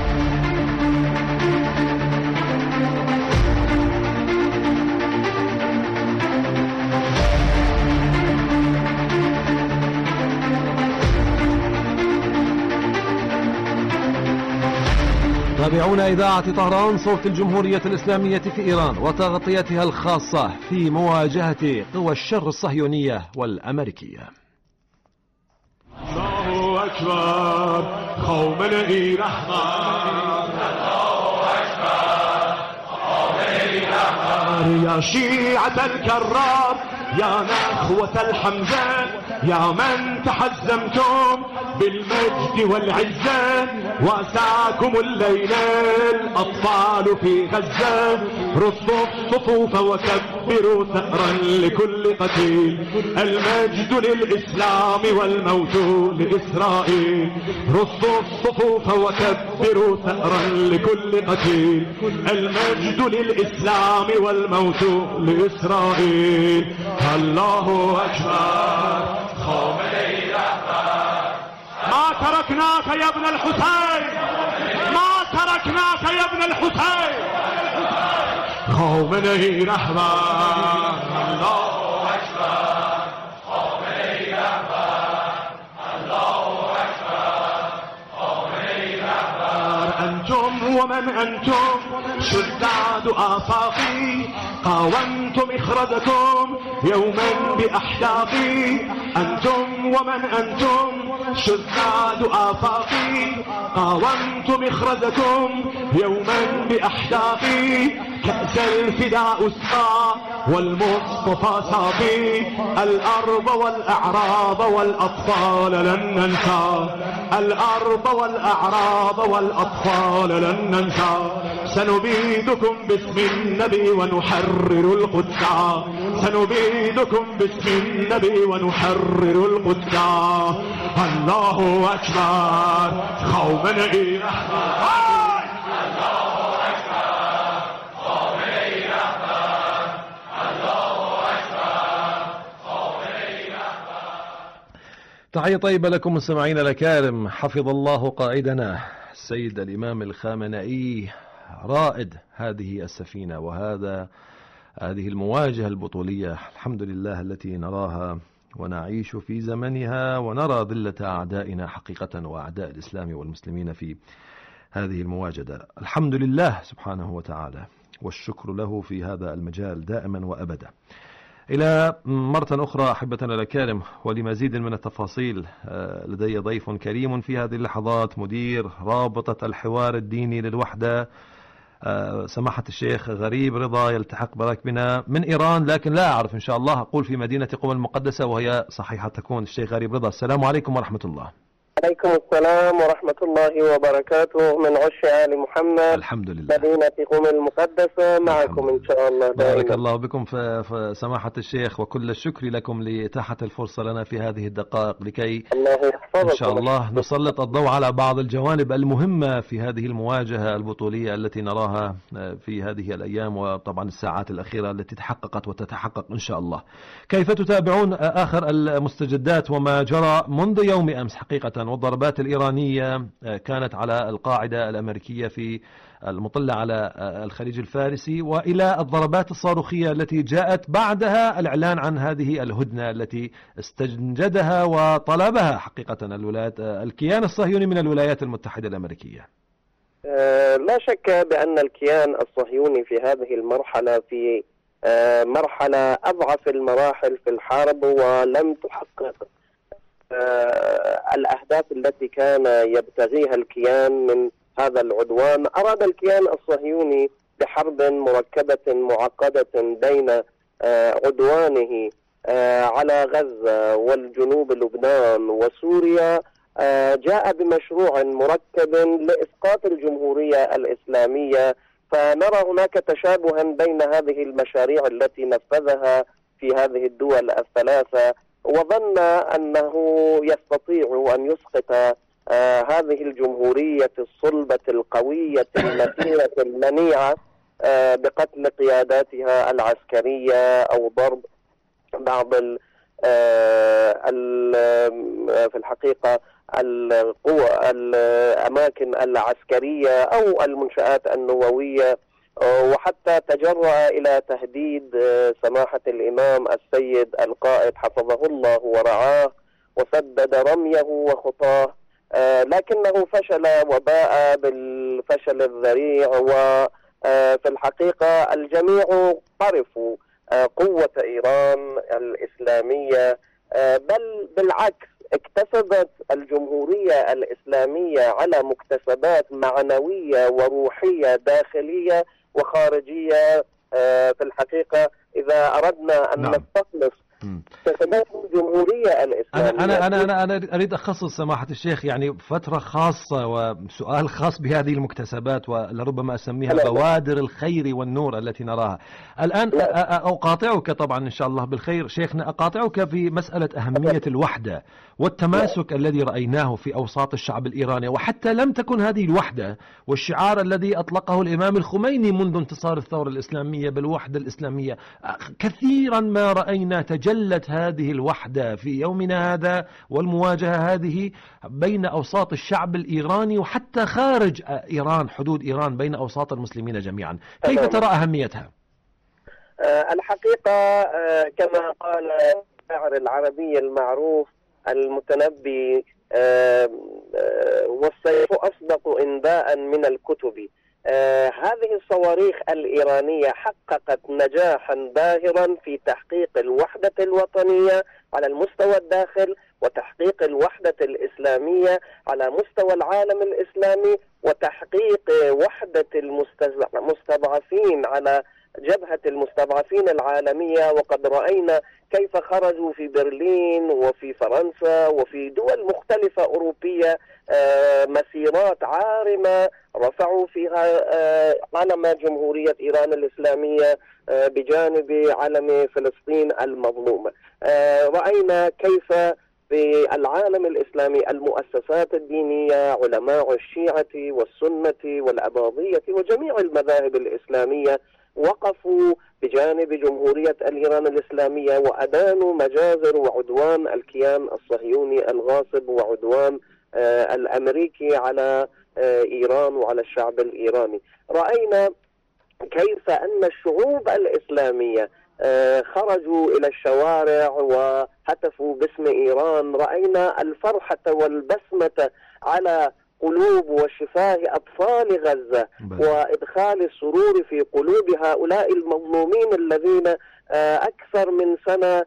تابعونا إذاعة طهران صوت الجمهورية الإسلامية في إيران وتغطيتها الخاصة في مواجهة قوى الشر الصهيونية والأمريكية. الله أكبر خامنه‌ای رحمت، الله أكبر خامنه‌ای رحمت، يا شيعة الكرار يا نخوة الحمزة يا من تحزمتم بالمجد والعزة، واساكم الليل الأطفال في غزة، رصوا الصفوف وكبروا ثأرا لكل قتيل، المجد للإسلام والموت لإسرائيل، رصوا الصفوف وكبروا ثأرا لكل قتيل، المجد للإسلام والموت لإسرائيل. الله أكبر خامنه‌ای رحمت، ما تركناك يا ابن الحسين، ما تركناك يا ابن الحسين، خامنه‌ای رحمت. الله أكبر خامنه‌ای رحمت، الله أكبر خامنه‌ای رحمت. أنتم ومن أنتم شداد آفاقي، قاومتم إخرجكم يوما بأحداقي، أنتم ومن أنتم شداد آفاقي، قاومتم إخرجكم يوما بأحداقي، كأس الفداء اسقى والمصطفى ساقي، الأرض والأعراض والأطفال لن ننسى، الأرض والأعراض والأطفال لن ننسى، سنبيدكم باسم النبي ونحرر القدس، سنبيدكم باسم النبي ونحرر القدس. الله أكبر خامنه‌ای رحمت، الله أكبر خامنه‌ای رحمت، الله أكبر خامنه‌ای رحمت. تحية طيبة لكم مستمعينا الأكارم، حفظ الله قائدنا السيد الإمام الخامنئي رائد هذه السفينة وهذا هذه المواجهة البطولية، الحمد لله التي نراها ونعيش في زمنها ونرى ذلة أعدائنا حقيقة وأعداء الإسلام والمسلمين في هذه المواجهة. الحمد لله سبحانه وتعالى والشكر له في هذا المجال دائما وأبدا. إلى مرة أخرى أحبتنا الأكارم، ولمزيد من التفاصيل لدي ضيف كريم في هذه اللحظات، مدير رابطة الحوار الديني للوحدة سماحة الشيخ غريب رضا، يلتحق بركبنا من إيران، لكن لا أعرف إن شاء الله أقول في مدينة قم المقدسة وهي صحيحة تكون. الشيخ غريب رضا، السلام عليكم ورحمة الله. عليكم السلام ورحمة الله وبركاته، من عش آل محمد، الحمد لله، مدينة قم المقدسة، معكم إن شاء الله دائما. بارك الله بكم في سماحة الشيخ، وكل الشكر لكم لإتاحة الفرصة لنا في هذه الدقائق لكي الله يحفظكم إن شاء الله نسلط الضوء على بعض الجوانب المهمة في هذه المواجهة البطولية التي نراها في هذه الأيام وطبعا الساعات الأخيرة التي تحققت وتتحقق إن شاء الله. كيف تتابعون آخر المستجدات وما جرى منذ يوم أمس حقيقة؟ والضربات الإيرانية كانت على القاعدة الأمريكية في المطلة على الخليج الفارسي، وإلى الضربات الصاروخية التي جاءت بعدها الإعلان عن هذه الهدنة التي استنجدها وطلبها حقيقة الولايات الكيان الصهيوني من الولايات المتحدة الأمريكية. لا شك بأن الكيان الصهيوني في هذه المرحلة في مرحلة أضعف المراحل في الحرب، ولم تحقق الأهداف التي كان يبتغيها الكيان من هذا العدوان. أراد الكيان الصهيوني بحرب مركبة معقدة بين عدوانه على غزة والجنوب لبنان وسوريا، جاء بمشروع مركب لإسقاط الجمهورية الإسلامية. فنرى هناك تشابها بين هذه المشاريع التي نفذها في هذه الدول الثلاثة، وظن أنه يستطيع أن يسقط آه هذه الجمهورية الصلبة القوية المتينة المنيعة آه بقتل قياداتها العسكرية أو ضرب بعض ال آه ال في الحقيقة القوى الأماكن العسكرية أو المنشآت النووية، وحتى تجرأ إلى تهديد سماحة الإمام السيد القائد حفظه الله ورعاه وسدد رميه وخطاه، لكنه فشل وباء بالفشل الذريع. وفي الحقيقة الجميع عرفوا قوة إيران الإسلامية، بل بالعكس اكتسبت الجمهورية الإسلامية على مكتسبات معنوية وروحية داخلية وخارجية. في الحقيقة إذا أردنا أن نعم. نستخلص مكتسبات الجمهورية الإسلامية، أنا أنا أنا أنا أريد أخصص سماحة الشيخ يعني فترة خاصة وسؤال خاص بهذه المكتسبات، ولربما أسميها لا بوادر لا. الخير والنور التي نراها الآن. لا. أقاطعك طبعا إن شاء الله بالخير شيخنا، أقاطعك في مسألة أهمية الوحدة والتماسك لا. الذي رأيناه في أوساط الشعب الإيراني، وحتى لم تكن هذه الوحدة والشعار الذي أطلقه الإمام الخميني منذ انتصار الثورة الإسلامية بالوحدة الإسلامية، كثيرا ما رأينا تجلت هذه الوحدة في يومنا هذا والمواجهة هذه بين أوساط الشعب الإيراني وحتى خارج إيران، حدود إيران، بين أوساط المسلمين جميعا. كيف ترى أهميتها؟ الحقيقة كما قال الشاعر العربي المعروف المتنبي، والسيف أصدق إنباء من الكتب. آه هذه الصواريخ الإيرانية حققت نجاحا باهرا في تحقيق الوحدة الوطنية على المستوى الداخل، وتحقيق الوحدة الإسلامية على مستوى العالم الإسلامي، وتحقيق وحدة المستضعفين على جبهة المستضعفين العالمية. وقد رأينا كيف خرجوا في برلين وفي فرنسا وفي دول مختلفة أوروبية مسيرات عارمة رفعوا فيها علم جمهورية إيران الإسلامية بجانب علم فلسطين المظلومة. رأينا كيف في العالم الإسلامي المؤسسات الدينية، علماء الشيعة والسنة والأباضية وجميع المذاهب الإسلامية وقفوا بجانب جمهورية الإيران الإسلامية وأدانوا مجازر وعدوان الكيان الصهيوني الغاصب وعدوان آه الأمريكي على آه إيران وعلى الشعب الإيراني. رأينا كيف أن الشعوب الإسلامية آه خرجوا إلى الشوارع وهتفوا باسم إيران. رأينا الفرحة والبسمة على قلوب وشفاه أطفال غزة وإدخال السرور في قلوب هؤلاء المظلومين الذين أكثر من سنة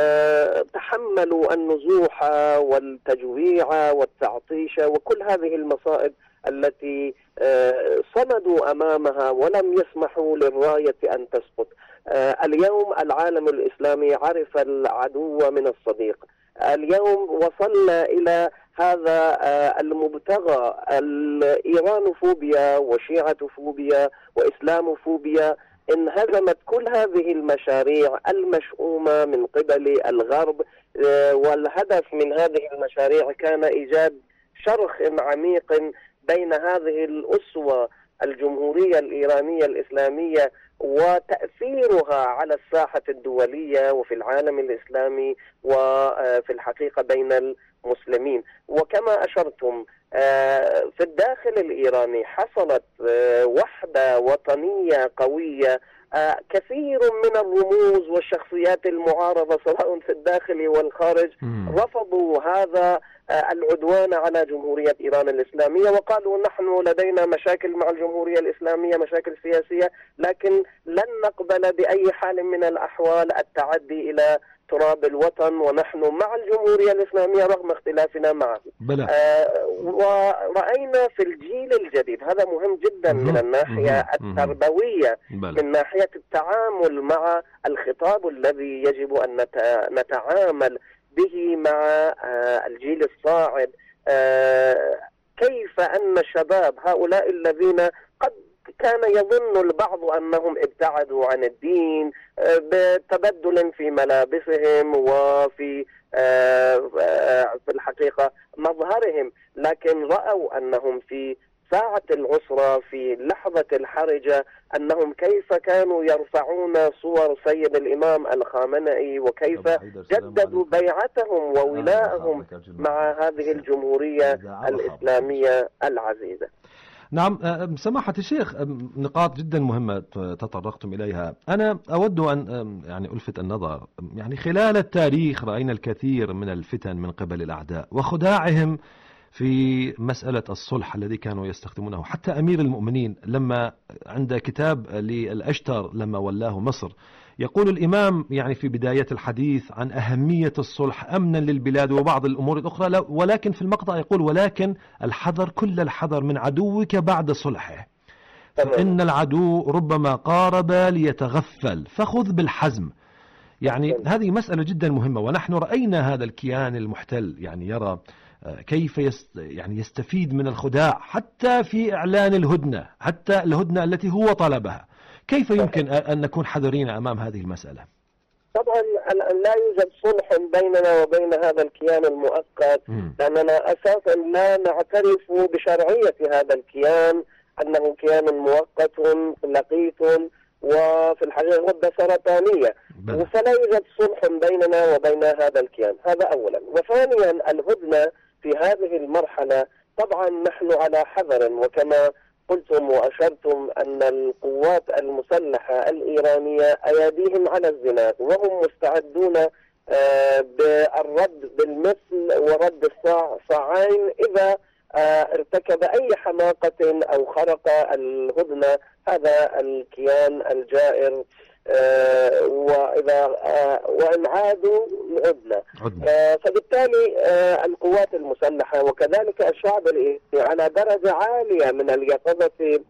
تحملوا النزوح والتجويع والتعطيش وكل هذه المصائب التي صمدوا أمامها ولم يسمحوا للراية أن تسقط. اليوم العالم الإسلامي عرف العدو من الصديق. اليوم وصلنا إلى هذا المبتغى، الإيرانوفوبيا وشيعتوفوبيا وإسلاموفوبيا. انهزمت كل هذه المشاريع المشؤومة من قبل الغرب، والهدف من هذه المشاريع كان إيجاد شرخ عميق بين هذه الأسوة الجمهورية الإيرانية الإسلامية وتأثيرها على الساحة الدولية وفي العالم الإسلامي وفي الحقيقة بين المسلمين. وكما أشرتم في الداخل الإيراني حصلت وحدة وطنية قوية. كثير من الرموز والشخصيات المعارضة سواء في الداخل والخارج رفضوا هذا العدوان على جمهورية إيران الإسلامية، وقالوا نحن لدينا مشاكل مع الجمهورية الإسلامية، مشاكل سياسية، لكن لن نقبل بأي حال من الأحوال التعدي إلى تراب الوطن، ونحن مع الجمهورية الإسلامية رغم اختلافنا معه. آه ورأينا في الجيل الجديد، هذا مهم جدا من الناحية التربوية، من ناحية التعامل مع الخطاب الذي يجب أن نتعامل به مع آه الجيل الصاعد. آه كيف أن الشباب هؤلاء الذين قد كان يظن البعض أنهم ابتعدوا عن الدين بتبدل في ملابسهم وفي في الحقيقة مظهرهم، لكن رأوا أنهم في ساعة العسرة في لحظة الحرجة أنهم كيف كانوا يرفعون صور سيد الإمام الخامنئي، وكيف جددوا بيعتهم وولائهم مع هذه الجمهورية الإسلامية العزيزة. نعم سماحة الشيخ، نقاط جدا مهمة تطرقتم إليها. أنا أود أن يعني ألفت النظر، يعني خلال التاريخ رأينا الكثير من الفتن من قبل الأعداء وخداعهم في مسألة الصلح الذي كانوا يستخدمونه. حتى أمير المؤمنين لما عند كتاب للأشتر لما ولاه مصر يقول الإمام يعني في بداية الحديث عن أهمية الصلح أمنا للبلاد وبعض الأمور الأخرى، ولكن في المقطع يقول ولكن الحذر كل الحذر من عدوك بعد صلحه، فإن العدو ربما قارب ليتغفل فخذ بالحزم. يعني هذه مسألة جدا مهمة، ونحن رأينا هذا الكيان المحتل يعني يرى كيف يست يعني يستفيد من الخداع حتى في إعلان الهدنة، حتى الهدنة التي هو طلبها. كيف يمكن أن نكون حذرين أمام هذه المسألة؟ طبعا لا يوجد صلح بيننا وبين هذا الكيان المؤقت، لأننا أساسا لا نعترف بشرعية هذا الكيان، أنه كيان مؤقت لقيت وفي الحقيقة غدة سرطانية، فلا يوجد صلح بيننا وبين هذا الكيان. هذا أولا. وثانيا الهدنة في هذه المرحلة طبعا نحن على حذر، وكما قلتم وأشرتم أن القوات المسلحة الإيرانية أيديهم على الزناد، وهم مستعدون بالرد بالمثل ورد الصاع صاعين إذا ارتكب أي حماقة أو خرق الهدنة هذا الكيان الجائر، وإذا وإن عادوا عدنا. فبالتالي القوات المسلحة وكذلك الشعب الإيراني على درجة عالية من اليقظة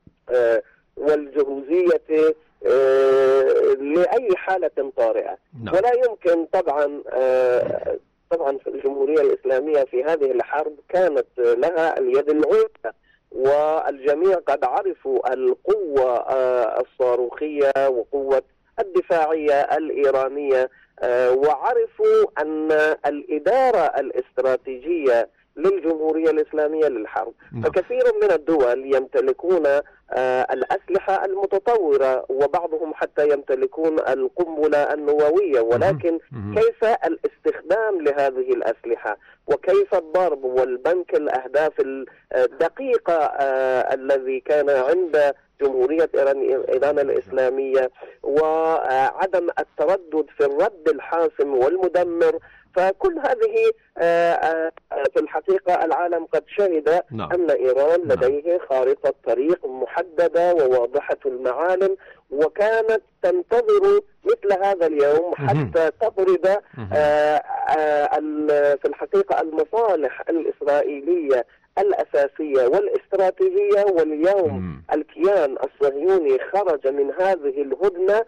والجهوزية لأي حالة طارئة. ولا يمكن طبعا طبعا في الجمهورية الإسلامية في هذه الحرب كانت لها اليد العليا، والجميع قد عرفوا القوة الصاروخية وقوة الدفاعية الإيرانية، وعرفوا أن الإدارة الاستراتيجية للجمهورية الإسلامية للحرب. فكثير من الدول يمتلكون الأسلحة المتطورة، وبعضهم حتى يمتلكون القنبلة النووية، ولكن كيف الاستخدام لهذه الأسلحة وكيف الضرب والبنك الأهداف الدقيقة الذي كان عند جمهورية إيران الإسلامية، وعدم التردد في الرد الحاسم والمدمر. فكل هذه في الحقيقة العالم قد شهد نعم. أن إيران لديه خارطة طريق محددة وواضحة المعالم، وكانت تنتظر مثل هذا اليوم حتى تضرب في الحقيقة المصالح الإسرائيلية الأساسية والاستراتيجية. واليوم مم. الكيان الصهيوني خرج من هذه الهدنة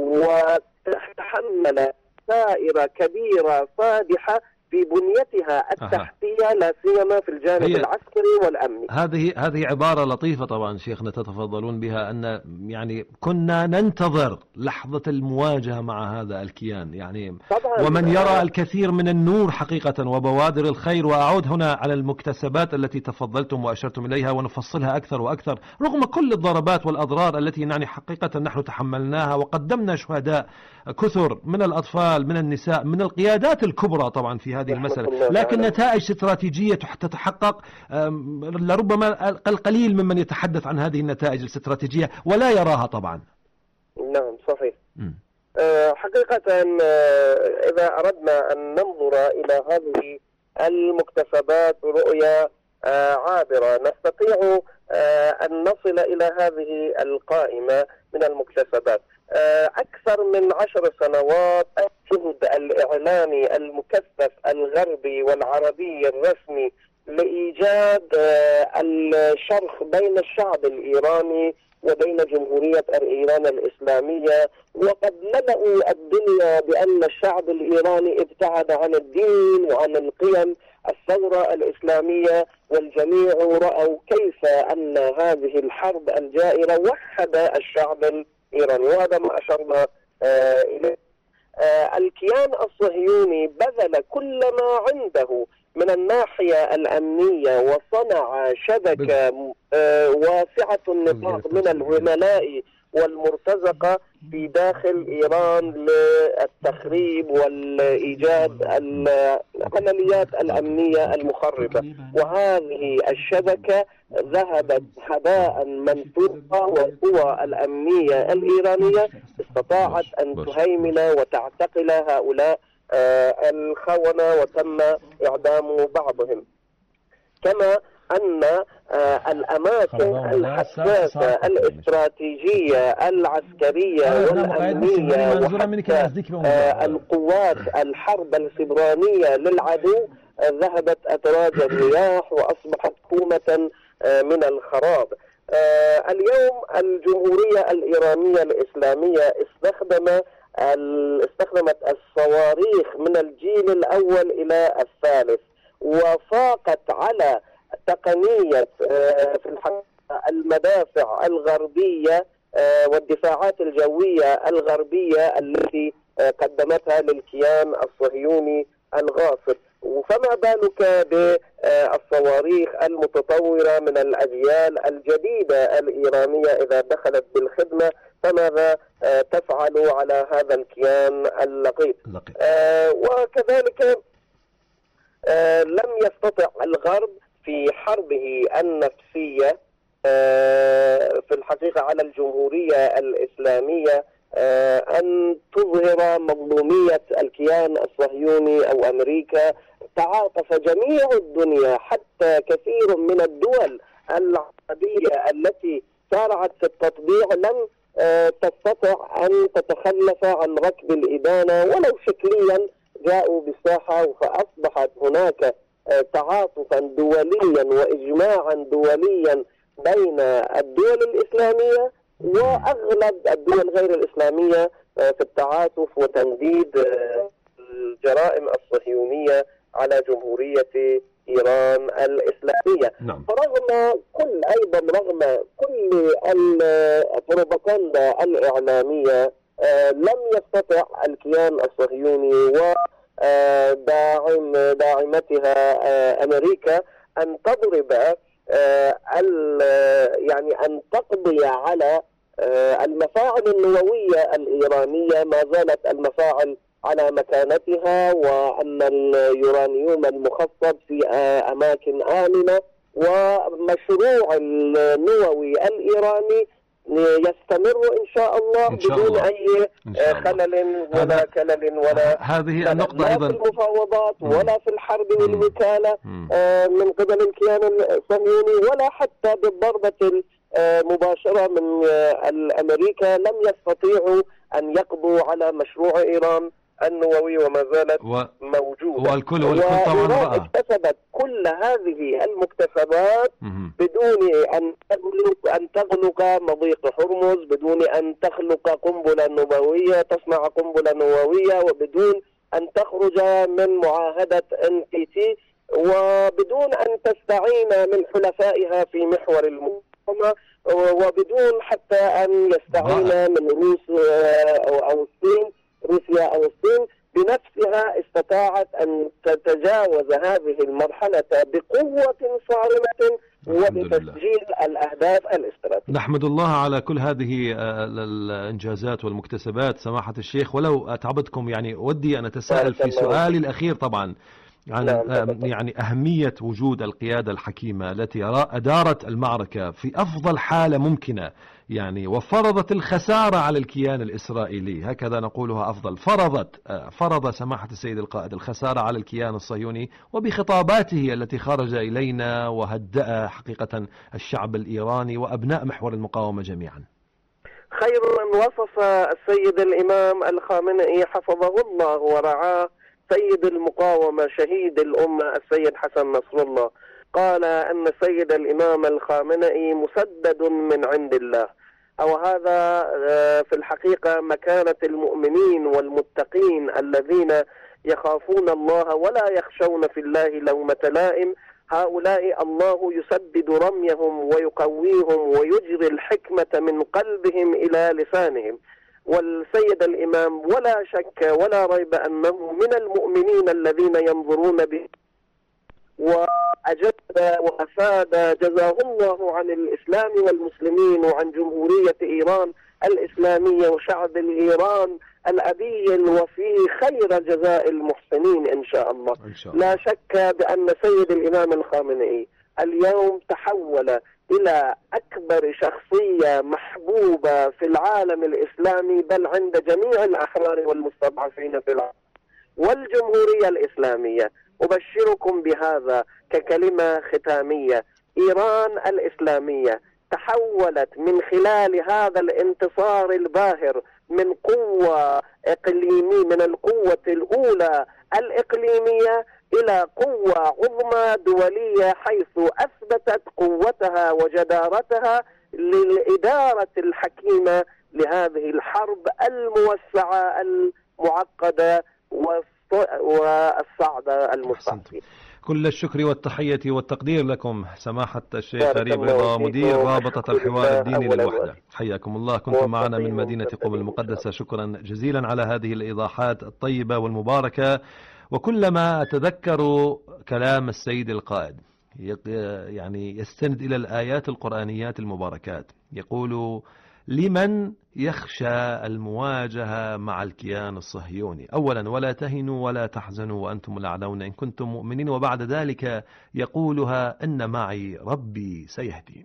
وتحمل ثائرة كبيرة فادحة في بنيتها التحتية، لا سيما في الجانب العسكري والأمني. هذه هذه عبارة لطيفة طبعا شيخنا تتفضلون بها، أن يعني كنا ننتظر لحظة المواجهة مع هذا الكيان يعني، طبعاً. ومن يرى الكثير من النور حقيقة وبوادر الخير. وأعود هنا على المكتسبات التي تفضلتم وأشرتم إليها ونفصلها أكثر وأكثر رغم كل الضربات والأضرار التي يعني حقيقة نحن تحملناها، وقدمنا شهداء كثر من الأطفال من النساء من القيادات الكبرى طبعا في هذه المسألة، لكن نتائج استراتيجية تتحقق لربما القليل ممن يتحدث عن هذه النتائج الاستراتيجية ولا يراها طبعا. نعم صحيح. أه حقيقة أه إذا أردنا أن ننظر إلى هذه المكتسبات رؤية أه عابرة نستطيع أه أن نصل إلى هذه القائمة من المكتسبات. أه أكثر من عشر سنوات الجهد الإعلامي المكثف الغربي والعربي الرسمي لإيجاد أه الشرخ بين الشعب الإيراني وبين جمهورية إيران الإسلامية، وقد ملأوا الدنيا بأن الشعب الإيراني ابتعد عن الدين وعن القيم الثورة الإسلامية، والجميع رأوا كيف أن هذه الحرب الجائرة وحد الشعب الإيراني، وهذا ما أشرنا آه إليه. آه الكيان الصهيوني بذل كل ما عنده من الناحية الأمنية وصنع شبكة آه واسعة النطاق من العملاء والمرتزقة في داخل إيران للتخريب والإيجاد العمليات الأمنية المخربة، وهذه الشبكة ذهبت هباء منثورا، والقوى الأمنية الإيرانية استطاعت أن تهيمن وتعتقل هؤلاء الخونة وتم إعدام بعضهم. كما أن الأماكن الحساسة الاستراتيجية العسكرية والأمنية وحتى القوات الحرب السبرانية للعدو ذهبت أتراج الرياح وأصبحت كومة من الخراب. اليوم الجمهورية الإيرانية الإسلامية استخدم استخدمت الصواريخ من الجيل الأول إلى الثالث، وفاقت على تقنية في الحقيقة المدافع الغربية والدفاعات الجوية الغربية التي قدمتها للكيان الصهيوني الغاصب. فما بالك بالصواريخ المتطورة من الأجيال الجديدة الإيرانية إذا دخلت بالخدمة، فماذا تفعل على هذا الكيان اللقيط؟ وكذلك لم يستطع الغرب في حربه النفسية في الحقيقة على الجمهورية الإسلامية أن تظهر مظلومية الكيان الصهيوني أو أمريكا. تعاطف جميع الدنيا حتى كثير من الدول العربية التي سارعت في التطبيع لم تستطع أن تتخلف عن ركب الإبانة ولو شكليا، جاءوا بالساحة فأصبحت هناك تعاطفا دوليا وإجماعا دوليا بين الدول الإسلامية وأغلب الدول غير الإسلامية في التعاطف وتنديد الجرائم الصهيونية على جمهورية إيران الإسلامية. نعم. فرغم كل أيضا رغم كل البروباغندا الإعلامية لم يستطع الكيان الصهيوني وداعم داعمتها أمريكا أن تضرب يعني أن تقضي على المفاعل النووية الإيرانية. ما زالت المفاعل على مكانتها، وأن اليورانيوم المخصب في أماكن آمنة، ومشروع النووي الإيراني يستمر إن شاء الله إن شاء بدون الله. أي خلل ولا كلل ولا هذه النقطة لا أيضا في المفاوضات ولا في الحرب والوكالة من قبل الكيان الصهيوني، ولا حتى بالضربة المباشرة من الأمريكا لم يستطيعوا أن يقضوا على مشروع إيران النووي وما زالت و... موجودة. والكل والكل طبعا اكتسبت كل هذه المكتسبات بدون أن تغلق أن تغلق مضيق هرمز، بدون أن تخلق قنبلة نووية تصنع قنبلة نووية، وبدون أن تخرج من معاهدة إن بي تي، وبدون أن تستعين من حلفائها في محور المقاومة، وبدون حتى أن يستعين من روسيا أو الصين، روسيا أو الصين بنفسها استطاعت أن تتجاوز هذه المرحلة بقوة صارمة وبتسجيل الأهداف الاستراتيجية. نحمد الله على كل هذه الإنجازات والمكتسبات سماحة الشيخ. ولو أتعبتكم يعني ودي أن أتساءل في سؤالي الأخير طبعا عن يعني أهمية وجود القيادة الحكيمة التي أدارت المعركة في أفضل حالة ممكنة، يعني وفرضت الخسارة على الكيان الإسرائيلي، هكذا نقولها أفضل، فرضت فرض سماحة السيد القائد الخسارة على الكيان الصهيوني وبخطاباته التي خرج إلينا وهدأ حقيقة الشعب الإيراني وأبناء محور المقاومة جميعا. خير من وصف السيد الإمام الخامنئي حفظه الله ورعاه سيد المقاومة شهيد الأمة السيد حسن نصر الله، قال أن سيد الإمام الخامنئي مسدد من عند الله، أو هذا في الحقيقة مكانة المؤمنين والمتقين الذين يخافون الله ولا يخشون في الله لومة لائم. هؤلاء الله يسدد رميهم ويقويهم ويجري الحكمة من قلبهم إلى لسانهم. والسيد الإمام ولا شك ولا ريب أنه من المؤمنين الذين ينظرون به، وأجد وأفاد جزاه الله عن الإسلام والمسلمين وعن جمهورية إيران الإسلامية وشعب الإيران الأبي الوفي خير جزاء المحسنين إن شاء الله. إن شاء الله. لا شك بأن سيد الإمام الخامنئي اليوم تحول إلى أكبر شخصية محبوبة في العالم الإسلامي، بل عند جميع الأحرار والمستضعفين في العالم والجمهورية الإسلامية. أبشركم بهذا ككلمة ختامية: إيران الإسلامية تحولت من خلال هذا الانتصار الباهر من قوة إقليمية، من القوة الأولى الإقليمية إلى قوة عظمى دولية، حيث أثبتت قوتها وجدارتها للإدارة الحكيمة لهذه الحرب الموسعة المعقدة والصعبة المستعصية. كل الشكر والتحية والتقدير لكم سماحة الشيخ غريب رضا، مدير رابطة الحوار الديني للوحدة. حياكم الله، كنتم معنا من مدينة قم المقدسة. شكرا جزيلا على هذه الإيضاحات الطيبة والمباركة. وكلما أتذكر كلام السيد القائد يعني يستند إلى الآيات القرآنيات المباركات، يقول: لمن يخشى المواجهة مع الكيان الصهيوني، أولا ولا تهنوا ولا تحزنوا وأنتم الأعلون إن كنتم مؤمنين، وبعد ذلك يقولها: إن معي ربي سيهدين.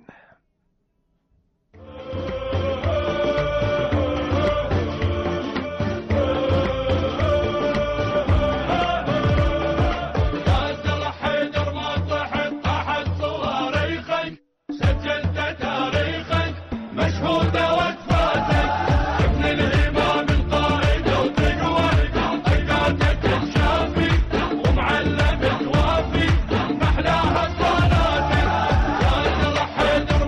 محلاها الصلاة يا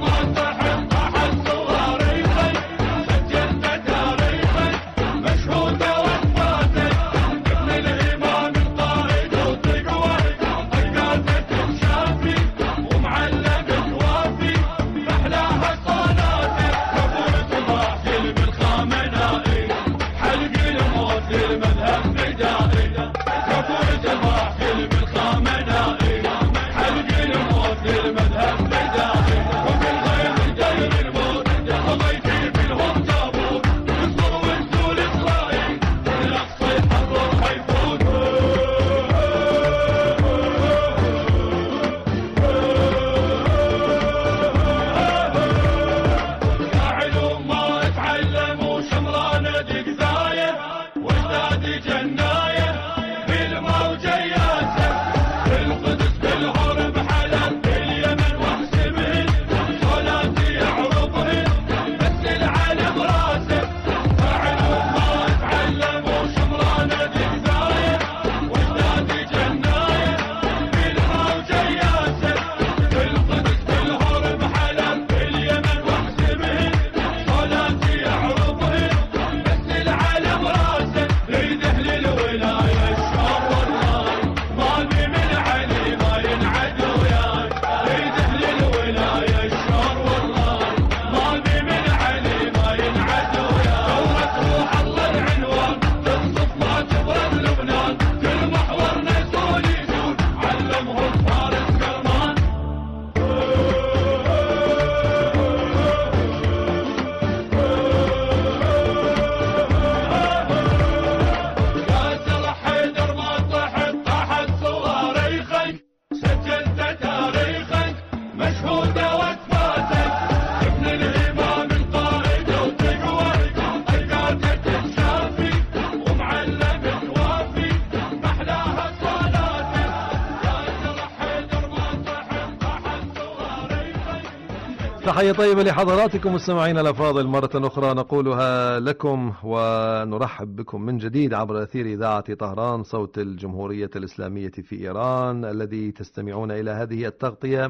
تحية طيبة لحضراتكم مستمعينا الأفاضل، مرة أخرى نقولها لكم ونرحب بكم من جديد عبر أثير إذاعة طهران صوت الجمهورية الإسلامية في إيران، الذي تستمعون إلى هذه التغطية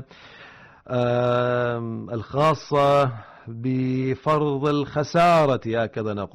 الخاصة بفرض الخسارة هكذا نقول